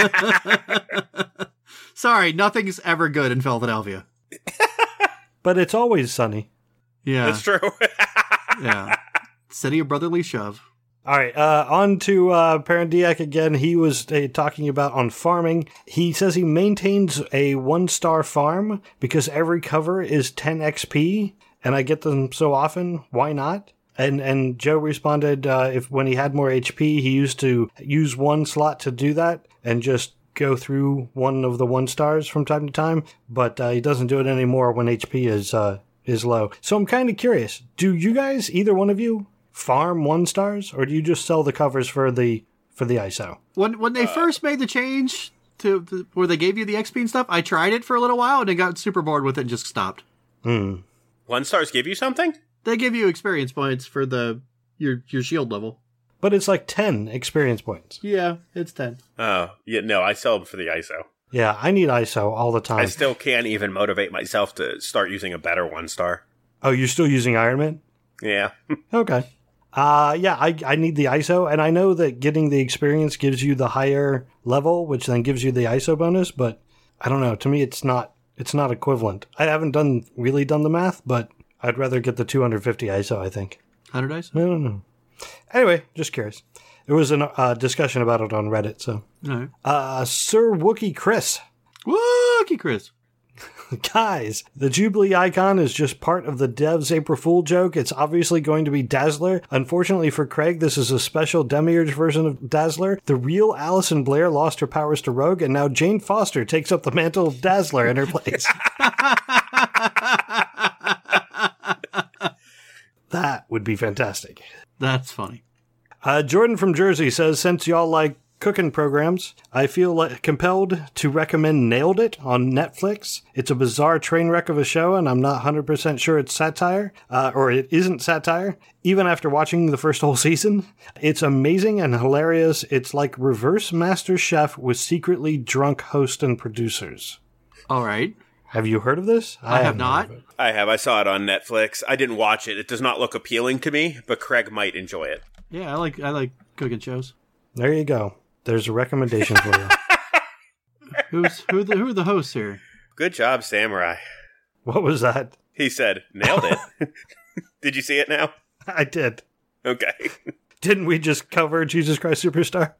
S1: Sorry, nothing's ever good in Philadelphia.
S3: But it's always sunny.
S1: Yeah,
S2: That's true.
S1: yeah. City of brotherly shove.
S3: All right, on to Parandiak again. He was talking about on farming. He says he maintains a 1-star farm because every cover is 10 XP, and I get them so often. Why not? And Joe responded, if when he had more HP, he used to use one slot to do that and just go through one of the 1-stars from time to time, but he doesn't do it anymore when HP is low. So I'm kind of curious. Do you guys, either one of you, farm 1-stars, or do you just sell the covers for the ISO?
S1: When they first made the change to where they gave you the XP and stuff, I tried it for a little while and I got super bored with it and just stopped.
S2: 1-stars give you something?
S1: They give you experience points for your shield level.
S3: But it's like 10 experience points.
S1: Yeah, it's 10.
S2: Oh, yeah, no, I sell them for the ISO.
S3: Yeah, I need ISO all the time.
S2: I still can't even motivate myself to start using a better 1-star.
S3: Oh, you're still using Iron Man?
S2: Yeah.
S3: Okay. Yeah, I need the ISO, and I know that getting the experience gives you the higher level, which then gives you the ISO bonus, but I don't know. To me, it's not equivalent. I haven't really done the math, but I'd rather get the 250 ISO, I think.
S1: 100 dice?
S3: I don't know. Anyway, just curious. There was a discussion about it on Reddit, so.
S1: All right.
S3: Sir Wookie Chris.
S1: Wookie Chris.
S3: Guys, the Jubilee icon is just part of the dev's April Fool joke. It's obviously going to be Dazzler. Unfortunately for Craig, this is a special Demiurge version of Dazzler. The real Alison Blair lost her powers to Rogue, and now Jane Foster takes up the mantle of Dazzler in her place. That would be fantastic.
S1: That's funny.
S3: Jordan from Jersey says, since y'all like cooking programs, I feel compelled to recommend Nailed It on Netflix. It's a bizarre train wreck of a show, and I'm not 100% sure it's satire, or it isn't satire, even after watching the first whole season. It's amazing and hilarious. It's like reverse Master Chef with secretly drunk host and producers.
S1: All right.
S3: Have you heard of this?
S1: I have not.
S2: I have. I saw it on Netflix. I didn't watch it. It does not look appealing to me, but Craig might enjoy it.
S1: Yeah, I like cooking shows.
S3: There you go. There's a recommendation for you.
S1: Who are the hosts here?
S2: Good job, Samurai.
S3: What was that?
S2: He said, nailed it. Did you see it now?
S3: I did.
S2: Okay.
S3: Didn't we just cover Jesus Christ Superstar?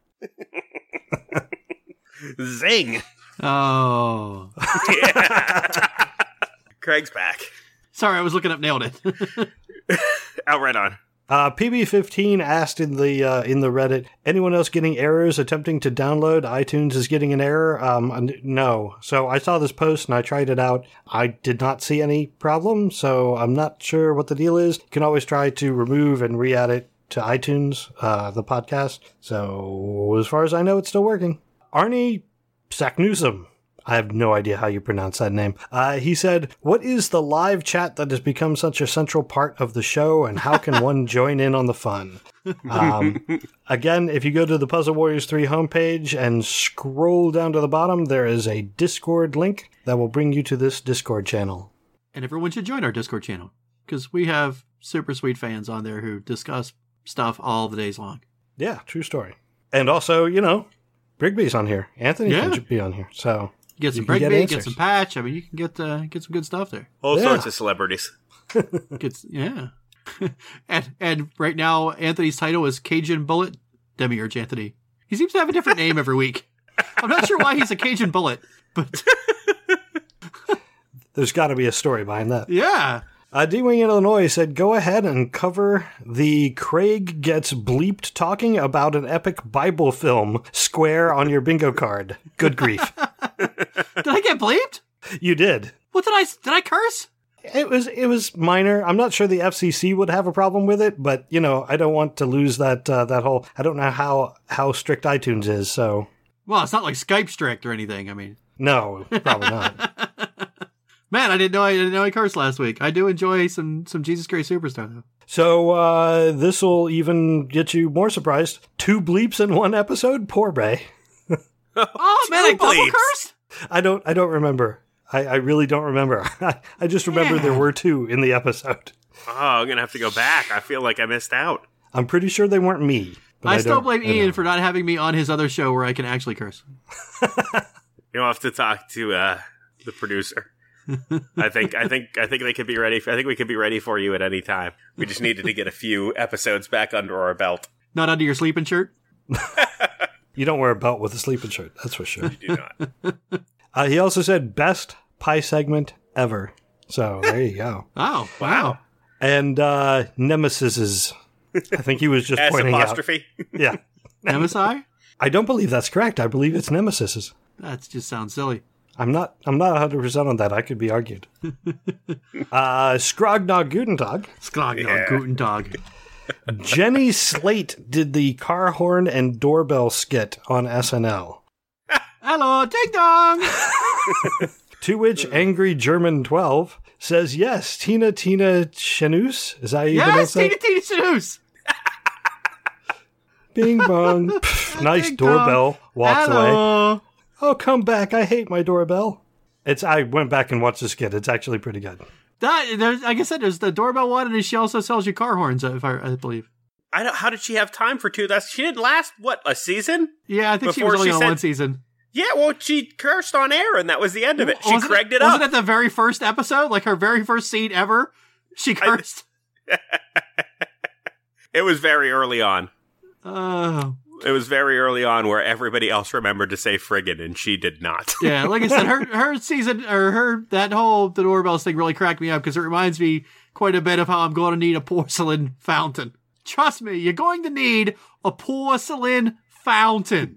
S2: Zing.
S1: Oh.
S2: Yeah. Craig's back.
S1: Sorry, I was looking up Nailed It.
S2: Out right on.
S3: PB15 asked in the Reddit, anyone else getting errors attempting to download? iTunes is getting an error? No. So I saw this post and I tried it out. I did not see any problem, so I'm not sure what the deal is. You can always try to remove and re-add it to iTunes, the podcast. So as far as I know, it's still working. Arnie Saknussemm. I have no idea how you pronounce that name. He said, what is the live chat that has become such a central part of the show, and how can one join in on the fun? Again, if you go to the Puzzle Warriors 3 homepage and scroll down to the bottom, there is a Discord link that will bring you to this Discord channel.
S1: And everyone should join our Discord channel, because we have super sweet fans on there who discuss stuff all the days long.
S3: Yeah, true story. And also, Brigby's on here. Anthony can be on here, so...
S1: Get some
S3: Brigby,
S1: get some Patch. I mean, you can get some good stuff there.
S2: All sorts of celebrities.
S1: Yeah. and right now, Anthony's title is Cajun Bullet Demiurge Anthony. He seems to have a different name every week. I'm not sure why he's a Cajun Bullet, but...
S3: There's got to be a story behind that.
S1: Yeah.
S3: D-Wing Illinois said, go ahead and cover the Craig Gets Bleeped talking about an epic Bible film square on your bingo card. Good grief.
S1: Did I get bleeped?
S3: You did.
S1: What did I curse?
S3: It was minor. I'm not sure the FCC would have a problem with it, but, I don't want to lose that whole... I don't know how strict iTunes is, so...
S1: Well, it's not like Skype strict or anything, I mean...
S3: No, probably not.
S1: Man, I didn't know I cursed last week. I do enjoy some Jesus Christ Superstar though.
S3: So this will even get you more surprised. 2 bleeps in one episode? Poor Ray.
S1: Oh man, I double cursed?
S3: I don't remember. I really don't remember. I just remember there were 2 in the episode.
S2: Oh, I'm going to have to go back. I feel like I missed out.
S3: I'm pretty sure they weren't me. But
S1: I still blame Ian for not having me on his other show where I can actually curse.
S2: You'll have to talk to the producer. I think they could be ready. I think we could be ready for you at any time. We just needed to get a few episodes back under our belt.
S1: Not under your sleeping shirt?
S3: You don't wear a belt with a sleeping shirt, that's for sure.
S2: You do not.
S3: He also said best pie segment ever. So there you go.
S1: Oh, wow.
S3: And Nemesis is, I think he was just pointing
S2: apostrophe?
S3: out. Yeah.
S1: Nemesis?
S3: I don't believe that's correct. I believe it's Nemesis.
S1: That just sounds silly.
S3: I'm not 100% on that. I could be argued. Skrognog Guten Tag.
S1: Skrognog Guten Tag.
S3: Jenny Slate did the car horn and doorbell skit on SNL.
S1: Hello, ding dong!
S3: To which Angry German 12 says, yes, Tina Chanus. Is that how you pronounce that?
S1: Yes, Tina Chanus!
S3: Bing bong. Pff, nice doorbell. Walks away. Oh, come back. I hate my doorbell. I went back and watched the skit. It's actually pretty good.
S1: Like I said, there's the doorbell one, and she also sells you car horns, if I believe.
S2: How did she have time for 2? She didn't last, a season?
S1: Yeah, I think she was only on 1 season.
S2: Yeah, well, she cursed on air, and that was the end of it. She cragged it up.
S1: Wasn't it the very first episode? Like her very first scene ever? She cursed?
S2: It was very early on.
S1: Oh.
S2: It was very early on where everybody else remembered to say friggin', and she did not.
S1: Yeah, like I said, her season, or the doorbells thing really cracked me up because it reminds me quite a bit of how I'm going to need a porcelain fountain. Trust me, you're going to need a porcelain fountain.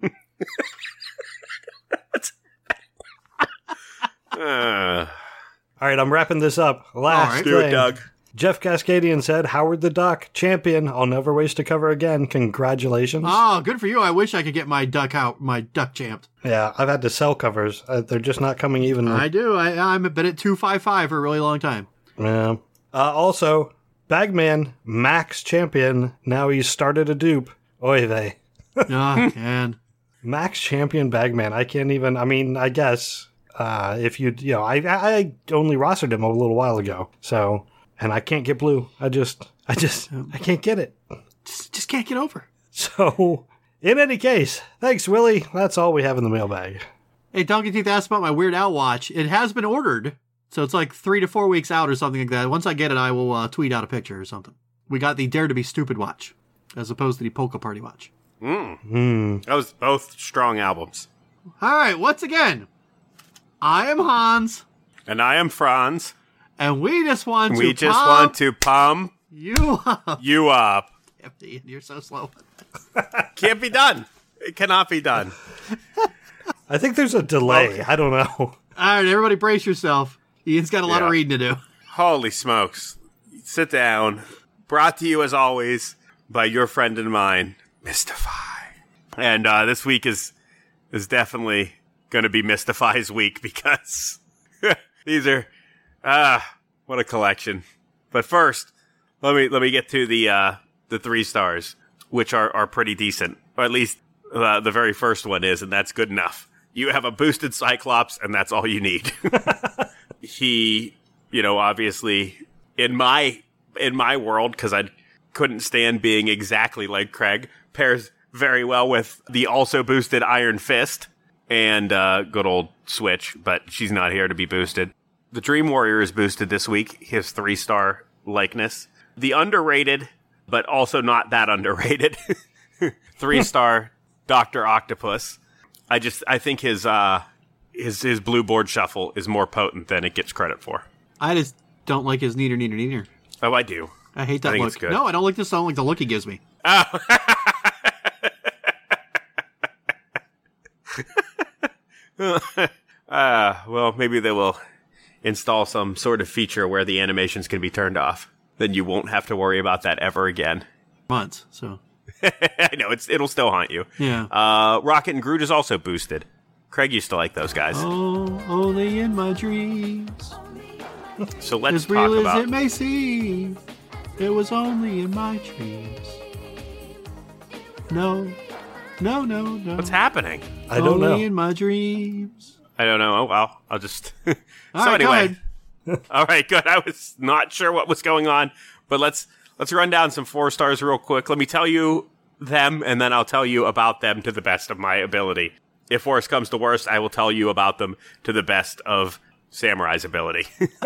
S3: All right, I'm wrapping this up. Last
S2: do it, Doug.
S3: Jeff Cascadian said, Howard the Duck, champion. I'll never waste a cover again. Congratulations.
S1: Oh, good for you. I wish I could get my duck champed.
S3: Yeah, I've had to sell covers. They're just not coming evenly.
S1: I do. I'm been at 255 for a really long time.
S3: Yeah. Also, Bagman, Max champion. Now he's started a dupe. Oy vey.
S1: Oh, man.
S3: Max champion Bagman. I can't even, I guess, if I only rostered him a little while ago. So... And I can't get blue. I can't get it.
S1: Just can't get over.
S3: So, in any case, thanks, Willie. That's all we have in the mailbag.
S1: Hey, Donkey Teeth asked about my Weird Al watch. It has been ordered, so it's like 3 to 4 weeks out or something like that. Once I get it, I will tweet out a picture or something. We got the Dare to Be Stupid watch, as opposed to the Polka Party watch.
S2: Those both strong albums.
S1: All right, once again, I am Hans.
S2: And I am Franz.
S1: And we just want to
S2: pump
S1: you up. You're so slow.
S2: Can't be done. It cannot be done.
S3: I think there's a delay. Okay. I don't know.
S1: All right, everybody brace yourself. Ian's got a lot of reading to do.
S2: Holy smokes. Sit down. Brought to you, as always, by your friend and mine, Mystify. And this week is definitely going to be Mystify's week because these are... what a collection. But first, let me get to the 3 stars, which are pretty decent. Or at least the very first one is, and that's good enough. You have a boosted Cyclops, and that's all you need. He, obviously, in my world, because I couldn't stand being exactly like Craig, pairs very well with the also boosted Iron Fist and good old Switch, but she's not here to be boosted. The Dream Warrior is boosted this week, his 3-star likeness. The underrated, but also not that underrated, 3-star Dr. Octopus. I think his blue board shuffle is more potent than it gets credit for.
S1: I just don't like his neater.
S2: Oh, I do.
S1: I hate that look.
S2: It's good.
S1: No, I don't like this. I don't like the look he gives me.
S2: Oh. Well, maybe they will install some sort of feature where the animations can be turned off. Then you won't have to worry about that ever again.
S1: Months, so.
S2: I know, it'll still haunt you.
S1: Yeah.
S2: Rocket and Groot is also boosted. Craig used to like those guys.
S1: Oh, only in my dreams.
S2: So let's
S1: As
S2: talk
S1: real
S2: about...
S1: as it may seem, it was only in my dreams. No.
S2: What's happening?
S3: I don't know.
S1: Only in my dreams.
S2: I don't know. Oh, well, I'll just...
S1: All
S2: So
S1: right, go
S2: anyway.
S1: ahead.
S2: All right, good. I was not sure what was going on, but let's run down some 4 stars real quick. Let me tell you them, and then I'll tell you about them to the best of my ability. If worst comes to worst, I will tell you about them to the best of Samurai's ability.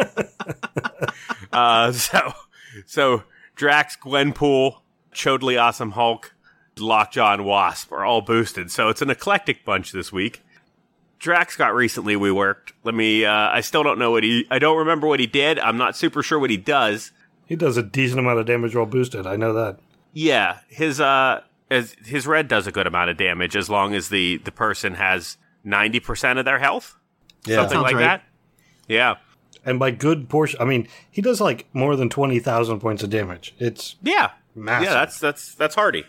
S2: So Drax, Gwenpool, Chodly Awesome Hulk, Lockjaw, and Wasp are all boosted. So it's an eclectic bunch this week. Drax got recently reworked. I still don't know I don't remember what he did. I'm not super sure what he does.
S3: He does a decent amount of damage while boosted. I know that.
S2: Yeah, his red does a good amount of damage as long as the person has 90% of their health.
S3: Yeah.
S2: Something like
S1: right.
S2: that. Yeah.
S3: And by good portion, I mean, he does like more than 20,000 points of damage. It's
S2: Yeah.
S3: massive.
S2: Yeah, that's hardy.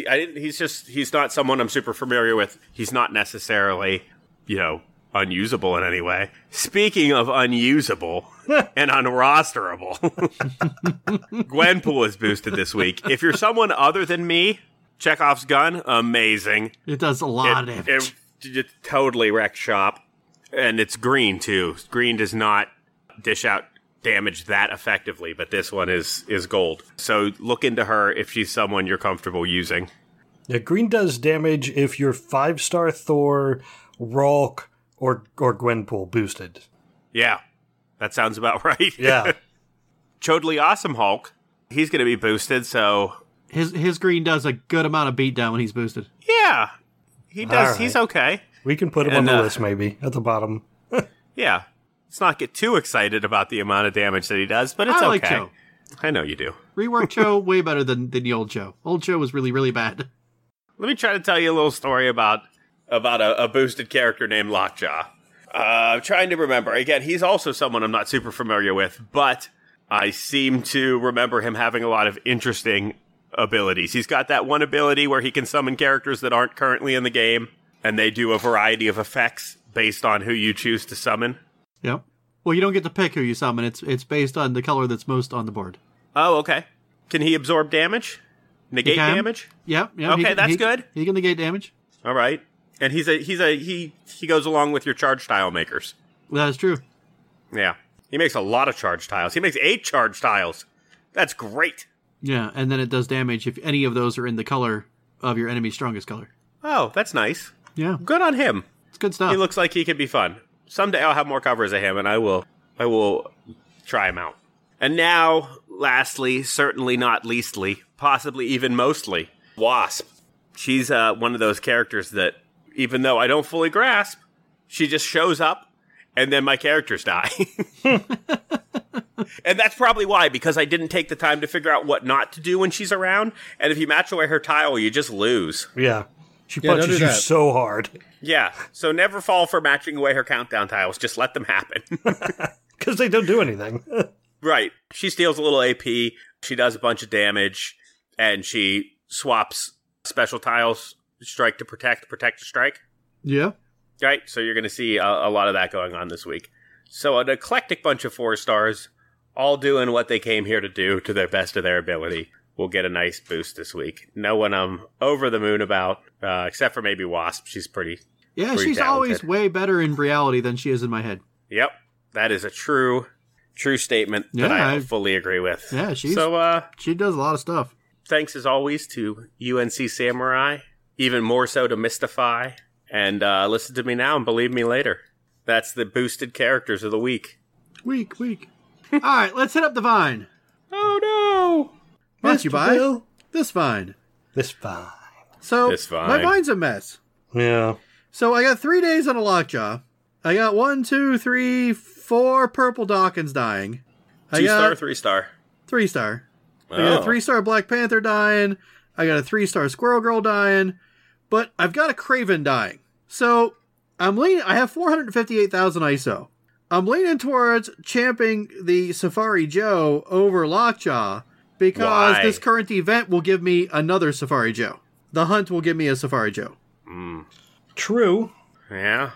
S2: He's not someone I'm super familiar with. He's not necessarily, unusable in any way. Speaking of unusable and unrosterable, Gwenpool is boosted this week. If you're someone other than me, Chekhov's gun, amazing.
S1: It does a lot of damage.
S2: It totally wrecks shop. And it's green, too. Green does not dish out damage that effectively, but this one is gold. So look into her if she's someone you're comfortable using.
S3: Yeah, green does damage if you're 5-star Thor, Ralk, or Gwenpool boosted.
S2: Yeah, that sounds about right.
S3: Yeah.
S2: Chodly Awesome Hulk, he's going to be boosted, so...
S1: His green does a good amount of beatdown when he's boosted.
S2: Yeah, he does.
S3: All right.
S2: He's okay.
S3: We can put him on the list, maybe, at the bottom.
S2: Yeah. Let's not get too excited about the amount of damage that he does, but it's
S1: I like
S2: okay.
S1: Cho.
S2: I know you do.
S1: Reworked Cho way better than the old Cho. Old Cho was really, really bad.
S2: Let me try to tell you a little story about a boosted character named Lockjaw. I'm trying to remember. Again, he's also someone I'm not super familiar with, but I seem to remember him having a lot of interesting abilities. He's got that one ability where he can summon characters that aren't currently in the game, and they do a variety of effects based on who you choose to summon.
S1: Yep. Well, you don't get to pick who you summon. It's based on the color that's most on the board.
S2: Oh, okay. Can he absorb damage? Negate damage?
S1: Yep.
S2: Okay, that's good.
S1: He can negate damage.
S2: All right. And he goes along with your charge tile makers.
S1: That is true.
S2: Yeah. He makes a lot of charge tiles. He makes 8 charge tiles. That's great.
S1: Yeah, and then it does damage if any of those are in the color of your enemy's strongest color.
S2: Oh, that's nice.
S1: Yeah,
S2: Good on him.
S1: it's good stuff.
S2: He looks like he could be fun. Someday I'll have more covers of him, and I will try him out. And now, lastly, certainly not leastly, possibly even mostly, Wasp. She's one of those characters that, even though I don't fully grasp, she just shows up, and then my characters die. And that's probably why, because I didn't take the time to figure out what not to do when she's around, and if you match away her tile, you just lose.
S3: Yeah. She
S5: Yeah, don't
S3: punches
S5: do
S3: you
S5: that.
S3: so hard.
S2: Yeah, so never fall for matching away her countdown tiles. Just let them happen.
S3: Because they don't do anything.
S2: Right. She steals a little AP, she does a bunch of damage, and she swaps special tiles, strike to protect to strike.
S1: Yeah.
S2: Right? So you're going to see a lot of that going on this week. So an eclectic bunch of 4 stars, all doing what they came here to do to the best of their ability. Will get a nice boost this week. No one I'm over the moon about, except for maybe Wasp. She's pretty
S1: Yeah,
S2: pretty
S1: she's
S2: talented.
S1: always way better in reality than she is in my head.
S2: Yep. That is a true statement that
S1: Yeah,
S2: I
S1: I-
S2: fully agree with.
S1: Yeah, she's
S2: So,
S1: she does a lot of stuff.
S2: thanks as always to UNC Samurai, even more so to Mystify, and listen to me now and believe me later. That's the boosted characters of the week.
S1: Weak. All right, let's hit up the Vine.
S2: Oh no!
S1: Brought to you
S3: Mr.
S1: by
S3: Bill.
S1: this Vine.
S3: This fine.
S1: So,
S2: This Vine.
S1: my Vine's a mess.
S3: Yeah.
S1: So, I got 3 days on a Lockjaw. I got 1, 2, 3, 4 purple Dawkins dying. I
S2: 2-star,
S1: got
S2: 3-star.
S1: 3-star. I got a 3-star Black Panther dying. I got a 3-star Squirrel Girl dying. But I've got a Craven dying. So, I'm leaning. I have 458,000 ISO. I'm leaning towards champing the Safari Joe over Lockjaw because
S2: Why?
S1: this current event will give me another Safari Joe. The hunt will give me a Safari Joe.
S3: True.
S2: Yeah.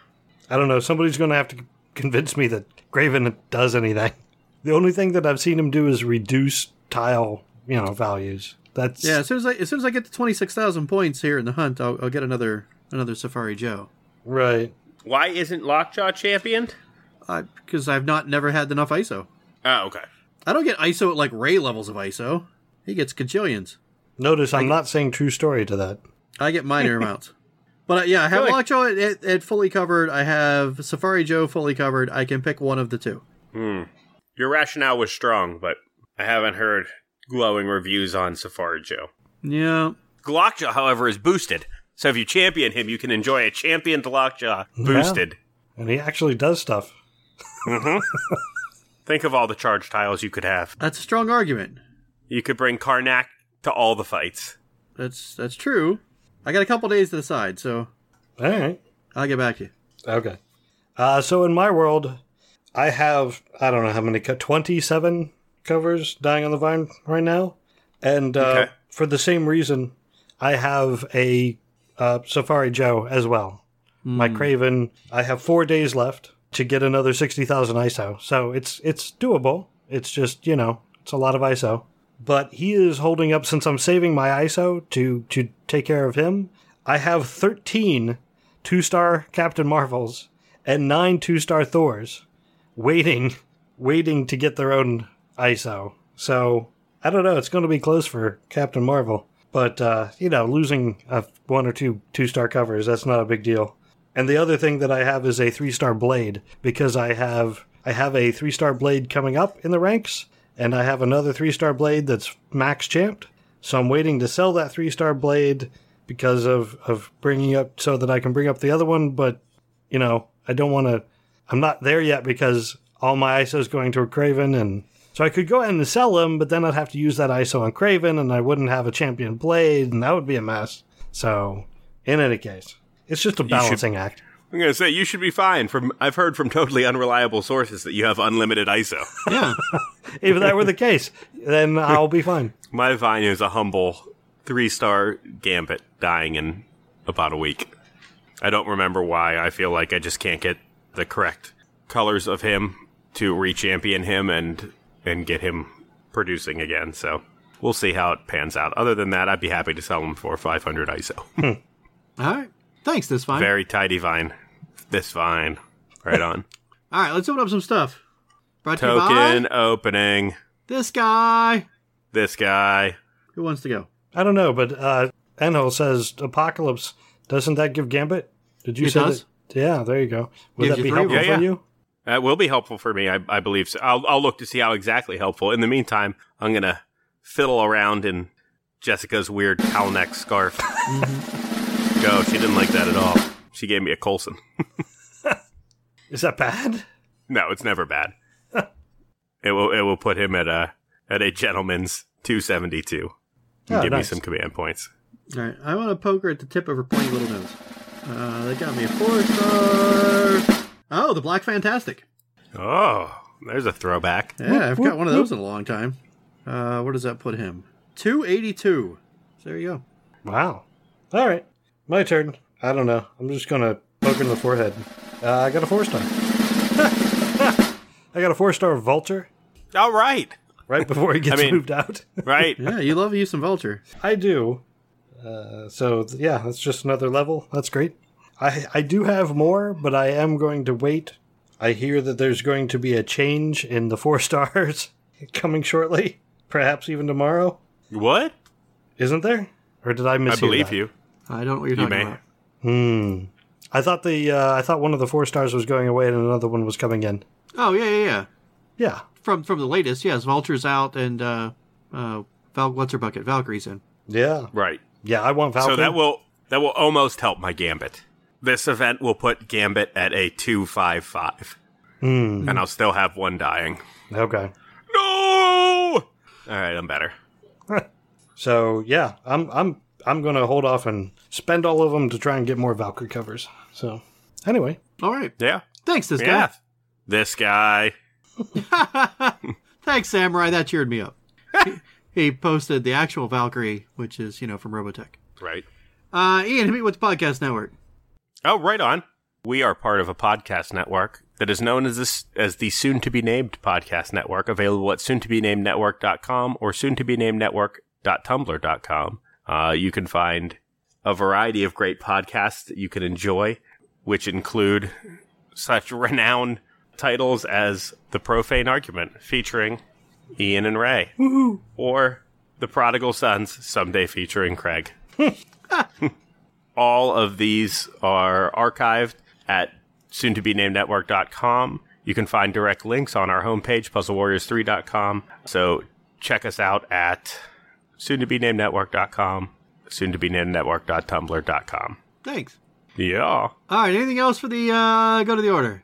S3: I don't know. Somebody's going to have to convince me that Graven does anything. The only thing that I've seen him do is reduce tile, values. That's
S1: Yeah, as soon as I get to 26,000 points here in the hunt, I'll get another Safari Joe.
S3: right.
S2: Why isn't Lockjaw championed?
S1: Because I've never had enough ISO.
S2: Oh, okay.
S1: I don't get ISO at like Ray levels of ISO. He gets gajillions.
S3: Notice I'm not saying true story to that.
S1: I get minor amounts. But I have
S2: Good.
S1: Lockjaw at fully covered. I have Safari Joe fully covered. I can pick one of the two.
S2: Your rationale was strong, but I haven't heard glowing reviews on Safari Joe.
S1: Yeah.
S2: Lockjaw, however, is boosted. So if you champion him, you can enjoy a championed Lockjaw boosted.
S3: And he actually does stuff.
S2: Think of all the charge tiles you could have.
S1: That's a strong argument.
S2: You could bring Karnak to all the fights.
S1: That's true. I got a couple days to decide, so
S3: All right.
S1: I'll get back to you.
S3: Okay. So in my world, I have, I don't know how many, 27 covers dying on the vine right now. And
S2: Okay.
S3: for the same reason, I have a Safari Joe as well. My Craven, I have 4 days left to get another 60,000 ISO. So it's doable. It's just, it's a lot of ISO. But he is holding up, since I'm saving my ISO to take care of him. I have 13 2-star Captain Marvels and 9 2-star Thors waiting to get their own ISO. So, I don't know, it's going to be close for Captain Marvel. But, losing 1 or 2 2-star covers, that's not a big deal. And the other thing that I have is a 3-star Blade, because I have a 3-star Blade coming up in the ranks, and I have another 3-star Blade that's max champed. So I'm waiting to sell that 3-star Blade because of bringing up, so that I can bring up the other one, but, I don't want to, I'm not there yet because all my ISO is going to a Craven, and so I could go ahead and sell them, but then I'd have to use that ISO on Craven, and I wouldn't have a champion Blade, and that would be a mess. So, in any case, it's just a balancing act.
S2: I'm going to say, you should be fine. I've heard from totally unreliable sources that you have unlimited ISO.
S1: Yeah.
S3: If that were the case, then I'll be fine.
S2: My Vine is a humble 3-star Gambit dying in about a week. I don't remember why. I feel like I just can't get the correct colors of him to re-champion him and get him producing again. So we'll see how it pans out. Other than that, I'd be happy to sell him for 500 ISO.
S1: All right. Thanks, this Vine.
S2: Very tidy Vine. This Vine. Right on.
S1: All right, let's open up some stuff. Brought to you
S2: Token
S1: by
S2: opening.
S1: this guy.
S2: This guy.
S1: Who wants to go?
S3: I don't know, but Enhol says Apocalypse. Doesn't that give Gambit? Did you
S1: It
S3: say
S1: does.
S3: that? Yeah, there you go. Would
S1: Gives
S3: that
S1: you
S3: be
S1: 3.
S3: helpful
S2: Yeah,
S3: for
S2: yeah.
S3: you?
S2: That will be helpful for me, I believe. So I'll look to see how exactly helpful. In the meantime, I'm going to fiddle around in Jessica's weird cowl neck scarf. Go. She didn't like that at all. She gave me a Coulson.
S3: Is that bad?
S2: No, it's never bad. It will put him at a gentleman's 272. And
S3: Oh,
S2: give me
S3: nice.
S2: some command points.
S1: All right, I want to poke her at the tip of her pointy little nose. They got me a 4-star. Oh, the Black Fantastic.
S2: Oh, there's a throwback.
S1: Yeah, I've got one of those in a long time. Where does that put him? 282. So there you go.
S3: Wow. All right. My turn. I don't know. I'm just going to poke her in the forehead. I got a 4-star. I got a 4-star Vulture
S2: All right.
S3: right before he gets
S2: I mean-
S3: moved out.
S2: Right.
S1: Yeah, you love you some Vulture.
S3: I do. Yeah, that's just another level. That's great. I do have more, but I am going to wait. I hear that there's going to be a change in the 4 stars coming shortly, perhaps even tomorrow.
S2: What?
S3: Isn't there? Or did I mishear
S2: I believe
S3: that?
S2: you.
S1: I don't know what you're
S2: You
S1: talking
S2: may.
S1: about.
S3: I thought one of the 4 stars was going away and another one was coming in.
S1: Oh, yeah.
S3: Yeah.
S1: From the latest, yes, Vulture's out and what's her bucket? Valkyrie's in.
S3: Yeah.
S2: Right.
S3: Yeah, I want Valkyrie.
S2: So that will almost help my Gambit. This event will put Gambit at a 255. And I'll still have 1 dying.
S3: Okay.
S2: No! All right, I'm better.
S3: So, yeah, I'm going to hold off and spend all of them to try and get more Valkyrie covers. So, anyway.
S1: All right.
S2: Yeah.
S1: Thanks, this
S2: Yeah. This guy.
S1: guy. Thanks, Samurai. That cheered me up. He posted the actual Valkyrie, which is, from Robotech.
S2: Right.
S1: Ian, hit me with the podcast network.
S2: Oh, right on. We are part of a podcast network that is known as the soon-to-be-named podcast network, available at soon-to-be-named-network.com or soon-to-be-named-network.tumblr.com. You can find a variety of great podcasts that you can enjoy, which include such renowned titles as The Profane Argument, featuring Ian and Ray,
S1: Woohoo!
S2: or The Prodigal Sons, someday featuring Craig. All of these are archived at soon-to-be-named-network.com. You can find direct links on our homepage, puzzlewarriors3.com. So check us out at soon-to-be-named-network.com, soon-to-be-named-network.tumblr.com.
S1: Thanks.
S2: Yeah.
S1: All right, anything else for the go to the order?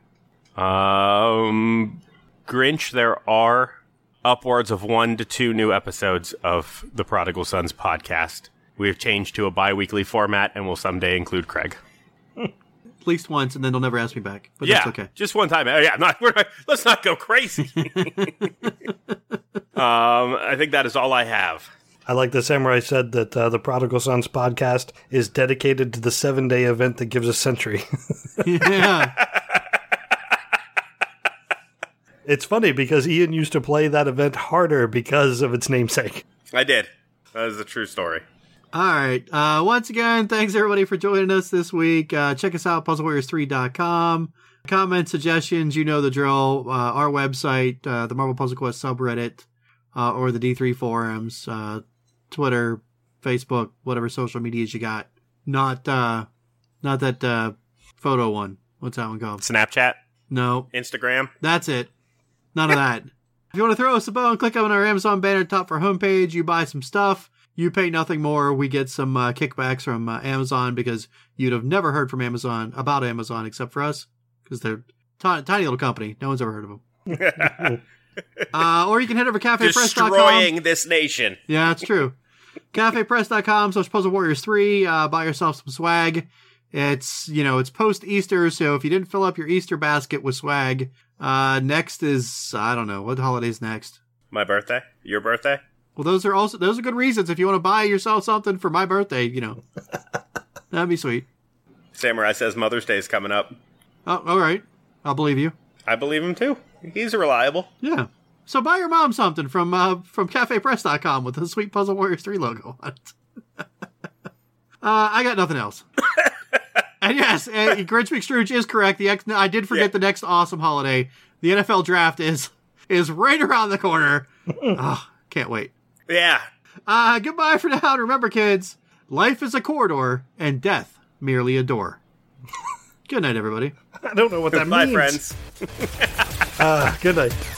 S2: Grinch, there are upwards of 1 to 2 new episodes of the Prodigal Sons podcast. We have changed to a bi-weekly format and will someday include Craig.
S1: At least once, and then they'll never ask me back. But
S2: Yeah,
S1: that's okay.
S2: just one time. Let's not go crazy. I think that is all I have.
S3: I like the Samurai said that the Prodigal Sons podcast is dedicated to the 7-day event that gives a century.
S1: Yeah.
S3: It's funny because Ian used to play that event harder because of its namesake.
S2: I did. That is a true story.
S1: All right. Once again, thanks everybody for joining us this week. Check us out, puzzlewarriors3.com. Comments, suggestions, you know the drill. Our website, the Marvel Puzzle Quest subreddit, or the D3 forums, Twitter, Facebook, whatever social medias you got. Not that photo one. What's that one called?
S2: Snapchat?
S1: No.
S2: Instagram?
S1: That's it. None of that. If you want to throw us a bone, click on our Amazon banner top for homepage. You buy some stuff. You pay nothing more. We get some kickbacks from Amazon because you'd have never heard from Amazon about Amazon except for us because they're tiny little company. No one's ever heard of them. Or you can head over to cafepress.com.
S2: Destroying this nation.
S1: Yeah, that's true. cafepress.com/puzzlewarriors3. Buy yourself some swag. It's post Easter, so if you didn't fill up your Easter basket with swag, next is, I don't know, what holiday's next?
S2: My birthday? Your birthday?
S1: Well, those are good reasons. If you want to buy yourself something for my birthday, that'd be sweet.
S2: Samurai says Mother's Day is coming up.
S1: Oh, all right. I'll believe you.
S2: I believe him too. He's reliable.
S1: Yeah. So buy your mom something from cafepress.com with the sweet Puzzle Warriors 3 logo on it. I got nothing else. And yes, Grinch McScrooge is correct. I did forget the next awesome holiday. The NFL draft is right around the corner. Oh, can't wait.
S2: Yeah.
S1: Goodbye for now. And remember, kids, life is a corridor and death merely a door. Good night, everybody.
S3: I don't know what that
S2: Bye,
S3: means.
S2: friends.
S3: Good night.